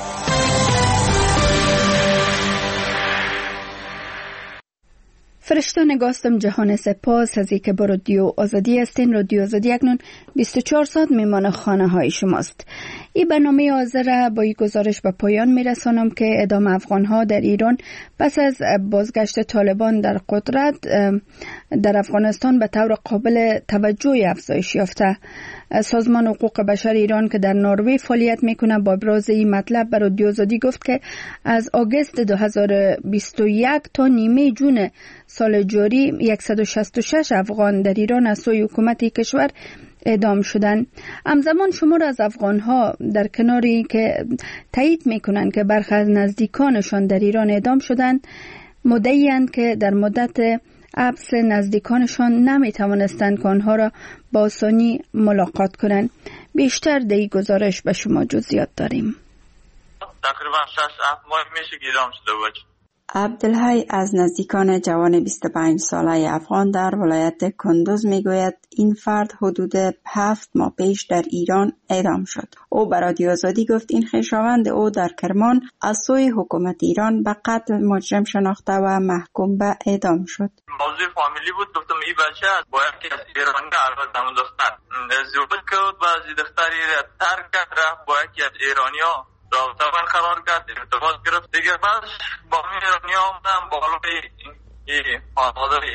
فرشته نگاستم جهان سپاس از اینکه با رادیو آزادی هستین. رادیو آزادی اکنون 24 ساعت میمان خانه های شماست. این برنامه حاضر با این گزارش به پایان میرسانم که اعدام افغان ها در ایران پس از بازگشت طالبان در قدرت در افغانستان به طور قابل توجه افزایش یافته. سازمان حقوق بشر ایران که در نروژ فعالیت میکنه با ابراز این مطلب به رادیو آزادی گفت که از آگوست 2021 تا نیمه جون سال جاری 166 افغان در ایران از سوی حکومت کشور اعدام شدند. همزمان شمار از افغان‌ها در کناری که تایید میکنند که برخی از نزدیکانشان در ایران اعدام شدند، مدعی‌اند که در مدت حبس نزدیکانشان نمیتوانستند که آنها را با آسانی ملاقات کنند. بیشتر در این گزارش به شما جزئیات داریم. تقریبا 6 ماه میشه که اعدام شده بود. عبدالحی از نزدیکان جوان 25 ساله افغان در ولایت کندوز میگوید این فرد حدود 7 ماه پیش در ایران اعدام شد. او به رادیو آزادی گفت این خویشاوند او در کرمان از سوی حکومت ایران به قتل مجرم شناخته و محکوم به اعدام شد. موضوع فامیلی بود. گفتم این بچه باید که از ایران البته همون دختر ازدواج کرد، بعضی دختری را ترک کرد، رفت باید که از ایرانیا رابطه برقرار کرد، ارتباط گرفت. دیگه بعد با همین ایرانیا هم بالای این خانواده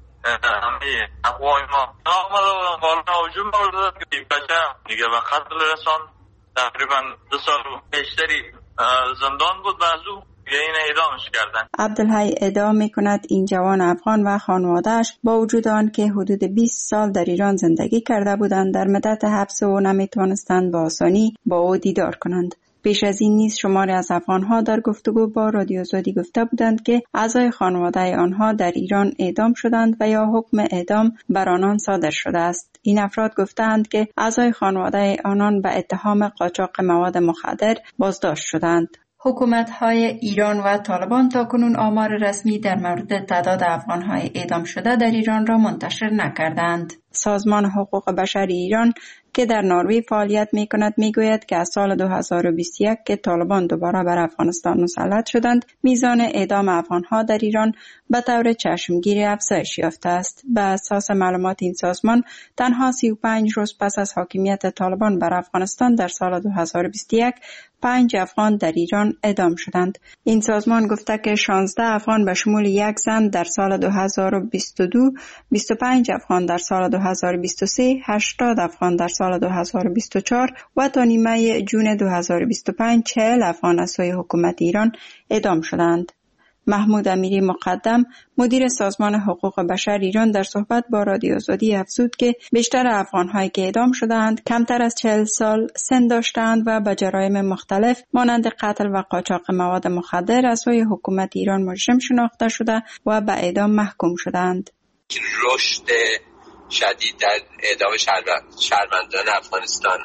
همین اقوای ما آمده بودن، بالای هجوم بردن که این بچه دیگه به قتل رسان. تقریبا 2 سال بیشتری زندان بود و از او این اعدامش کردن. عبدالحی ادعا میکند این جوان افغان و خانواده‌اش با وجود آن که حدود 20 سال در ایران زندگی کرده بودند در مدت حبس او نمیتوانستند با آسانی با او دیدار کنند. پیش از این نیز شماری از افغانها در گفتگو با رادیو آزادی گفته بودند که اعضای خانواده آنها در ایران اعدام شدند و یا حکم اعدام بر آنان صادر شده است. این افراد گفتند که اعضای خانواده آنان به اتهام قاچاق مواد مخدر بازداشت شدند. حکومت‌های ایران و طالبان تاکنون آمار رسمی در مورد تعداد افغان‌های اعدام شده در ایران را منتشر نکردند. سازمان حقوق بشر ایران که در نروژ فعالیت می‌کند می‌گوید که از سال 2021 که طالبان دوباره بر افغانستان مسلط شدند، میزان اعدام افغان‌ها در ایران به طور چشمگیر افزایش یافته است. به اساس معلومات این سازمان، تنها 35 روز پس از حاکمیت طالبان بر افغانستان در سال 2021 5 افغان در ایران اعدام شدند. این سازمان گفته که 16 افغان به شمول 1 زن در سال 2022، 25 افغان در سال 2023، 80 افغان در سال 2024 و تا نیمه جون 2025 40 افغان از سوی حکومت ایران اعدام شدند. محمود امیری مقدم مدیر سازمان حقوق بشر ایران در صحبت با رادیو آزادی افزود که بیشتر افغان‌هایی که اعدام شدند کمتر از 40 سال سن داشتند و به جرایم مختلف مانند قتل و قاچاق مواد مخدر از سوی حکومت ایران مجرم شناخته شده و به اعدام محکوم شدند. رشد شدید در اعدام شهروندان افغانستان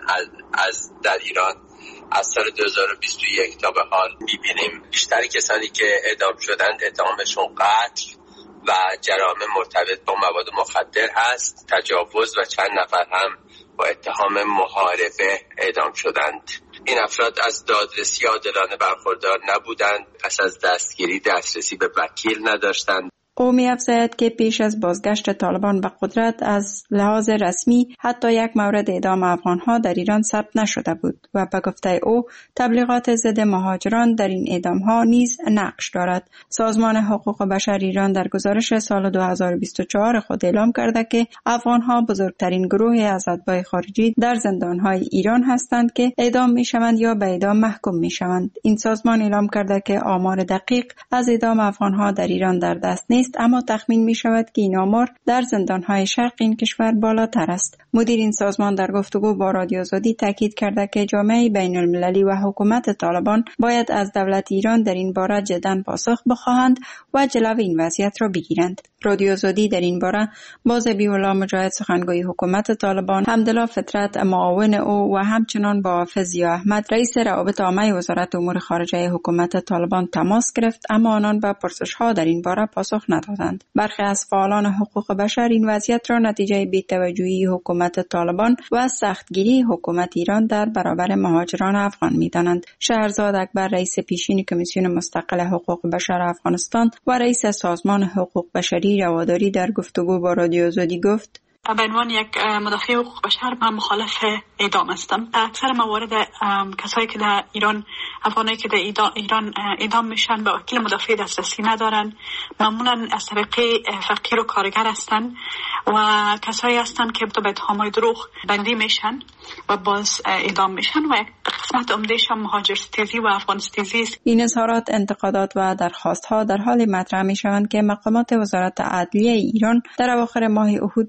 از در ایران از سال 2021 تا به حال می‌بینیم. بیشتر کسانی که اعدام شدند اتهامشون قتل و جرائم مرتبط با مواد مخدر هست، تجاوز و چند نفر هم با اتهام محاربه اعدام شدند. این افراد از دادرسی عادلانه برخوردار نبودند، پس از دستگیری دسترسی به وکیل نداشتند. او می‌افزاید که پیش از بازگشت طالبان به قدرت از لحاظ رسمی حتی یک مورد اعدام افغان‌ها در ایران ثبت نشده بود و به گفته او تبلیغات ضد مهاجران در این اعدام‌ها نیز نقش دارد. سازمان حقوق بشر ایران در گزارش سال 2024 خود اعلام کرده که افغان‌ها بزرگترین گروه از اتباع خارجی در زندان‌های ایران هستند که اعدام می‌شوند یا به اعدام محکوم می‌شوند. این سازمان اعلام کرده که آمار دقیق از اعدام افغان‌ها در ایران در دست نیست، اما تخمین می شود که این آمار در زندان‌های شرق این کشور بالاتر است. مدیر این سازمان در گفتگو با رادیو آزادی تاکید کرده که جامعه بین المللی و حکومت طالبان باید از دولت ایران در این باره جداً پاسخ بخواهند و جلوی این وضعیت را بگیرند. رادیو آزادی در این باره با ذبیح الله مجاهد سخنگوی حکومت طالبان، حمدالله فطرت معاون او و همچنان با حافظ ضیا احمد رئیس روابط عامه وزارت امور خارجه حکومت طالبان تماس گرفت، اما آنان به پرسش‌ها در این باره پاسخ ندادند. برخی از فعالان حقوق بشر این وضعیت را نتیجه بی‌توجهی حکومت طالبان و سختگیری حکومت ایران در برابر مهاجران افغان می‌دانند. شهرزاد اکبر رئیس پیشین کمیسیون مستقل حقوق بشر افغانستان و رئیس سازمان حقوق بشری رواداری در گفتگو با رادیو آزادی گفت: به عنوان یک مدافع حقوق بشر من مخالف اعدام هستم. اکثر موارد کسایی که در ایران، افغانایی که در ایران اعدام میشن به وکیل مدافع دسترسی ندارن، معمولا از طبقه فقیر و کارگر هستن و کسایی هستن که به اتهامای دروغ بندی میشن و باز اعدام میشن و قسمت عمده‌اش هم مهاجرستیزی و افغانستیزی است. این اظهارات، انتقادات و درخواست‌ها در حال مطرح میشوند که مقامات وزارت عدلیه ایران در اواخر ماه احود سال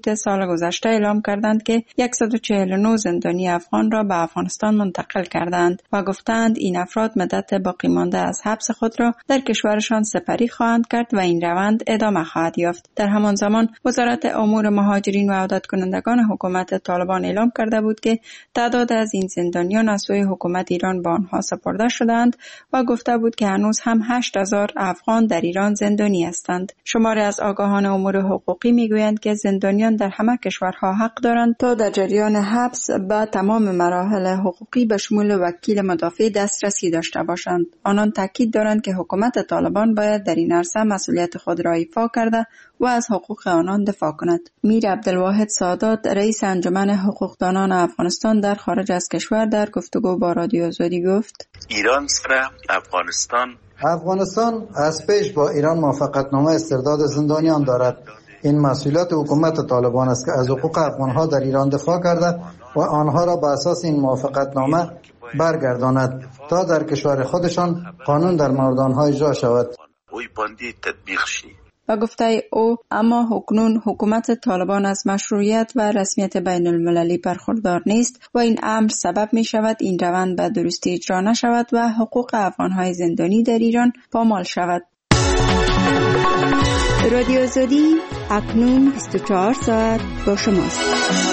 گذشته اعلام کردند که 149 زندانی افغان را به افغانستان منتقل کردند و گفتند این افراد مدت باقی مانده از حبس خود را در کشورشان سپری خواهند کرد و این روند ادامه خواهد یافت. در همان زمان وزارت امور مهاجرین و عودت کنندگان حکومت طالبان اعلام کرده بود که تعداد از این زندانیان از سوی حکومت ایران به آنها سپرده شدند و گفته بود که هنوز هم 8000 افغان در ایران زندانی هستند. شماری از آگاهان امور حقوقی میگویند که زندانیان در همه کشورها حق دارند تا در جریان حبس به تمام مراحل حقوقی به شمول وکیل مدافع دسترسی داشته باشند. آنان تاکید دارند که حکومت طالبان باید در این عرصه مسئولیت خود را ایفا کرده و از حقوق آنان دفاع کند. میر عبدالواحد سادات رئیس انجمن حقوقدانان افغانستان در خارج از کشور در گفتگو با رادیو آزادی گفت: ایران سره افغانستان از پیش با ایران موافقتنامه استرداد زندانیان دارد. این مسئولیت حکومت طالبان است که از حقوق افغانها در ایران دفاع کرده و آنها را به اساس این موافقتنامه برگرداند تا در کشور خودشان قانون در مورد آنها اجرا شود. و گفته او اما اکنون حکومت طالبان از مشروعیت و رسمیت بین المللی برخوردار نیست و این امر سبب می شود این روند به درستی اجرا نشود و حقوق افغانهای زندانی در ایران پامال شود. رادیو آزادی اکنون 24 ساعت با شماست.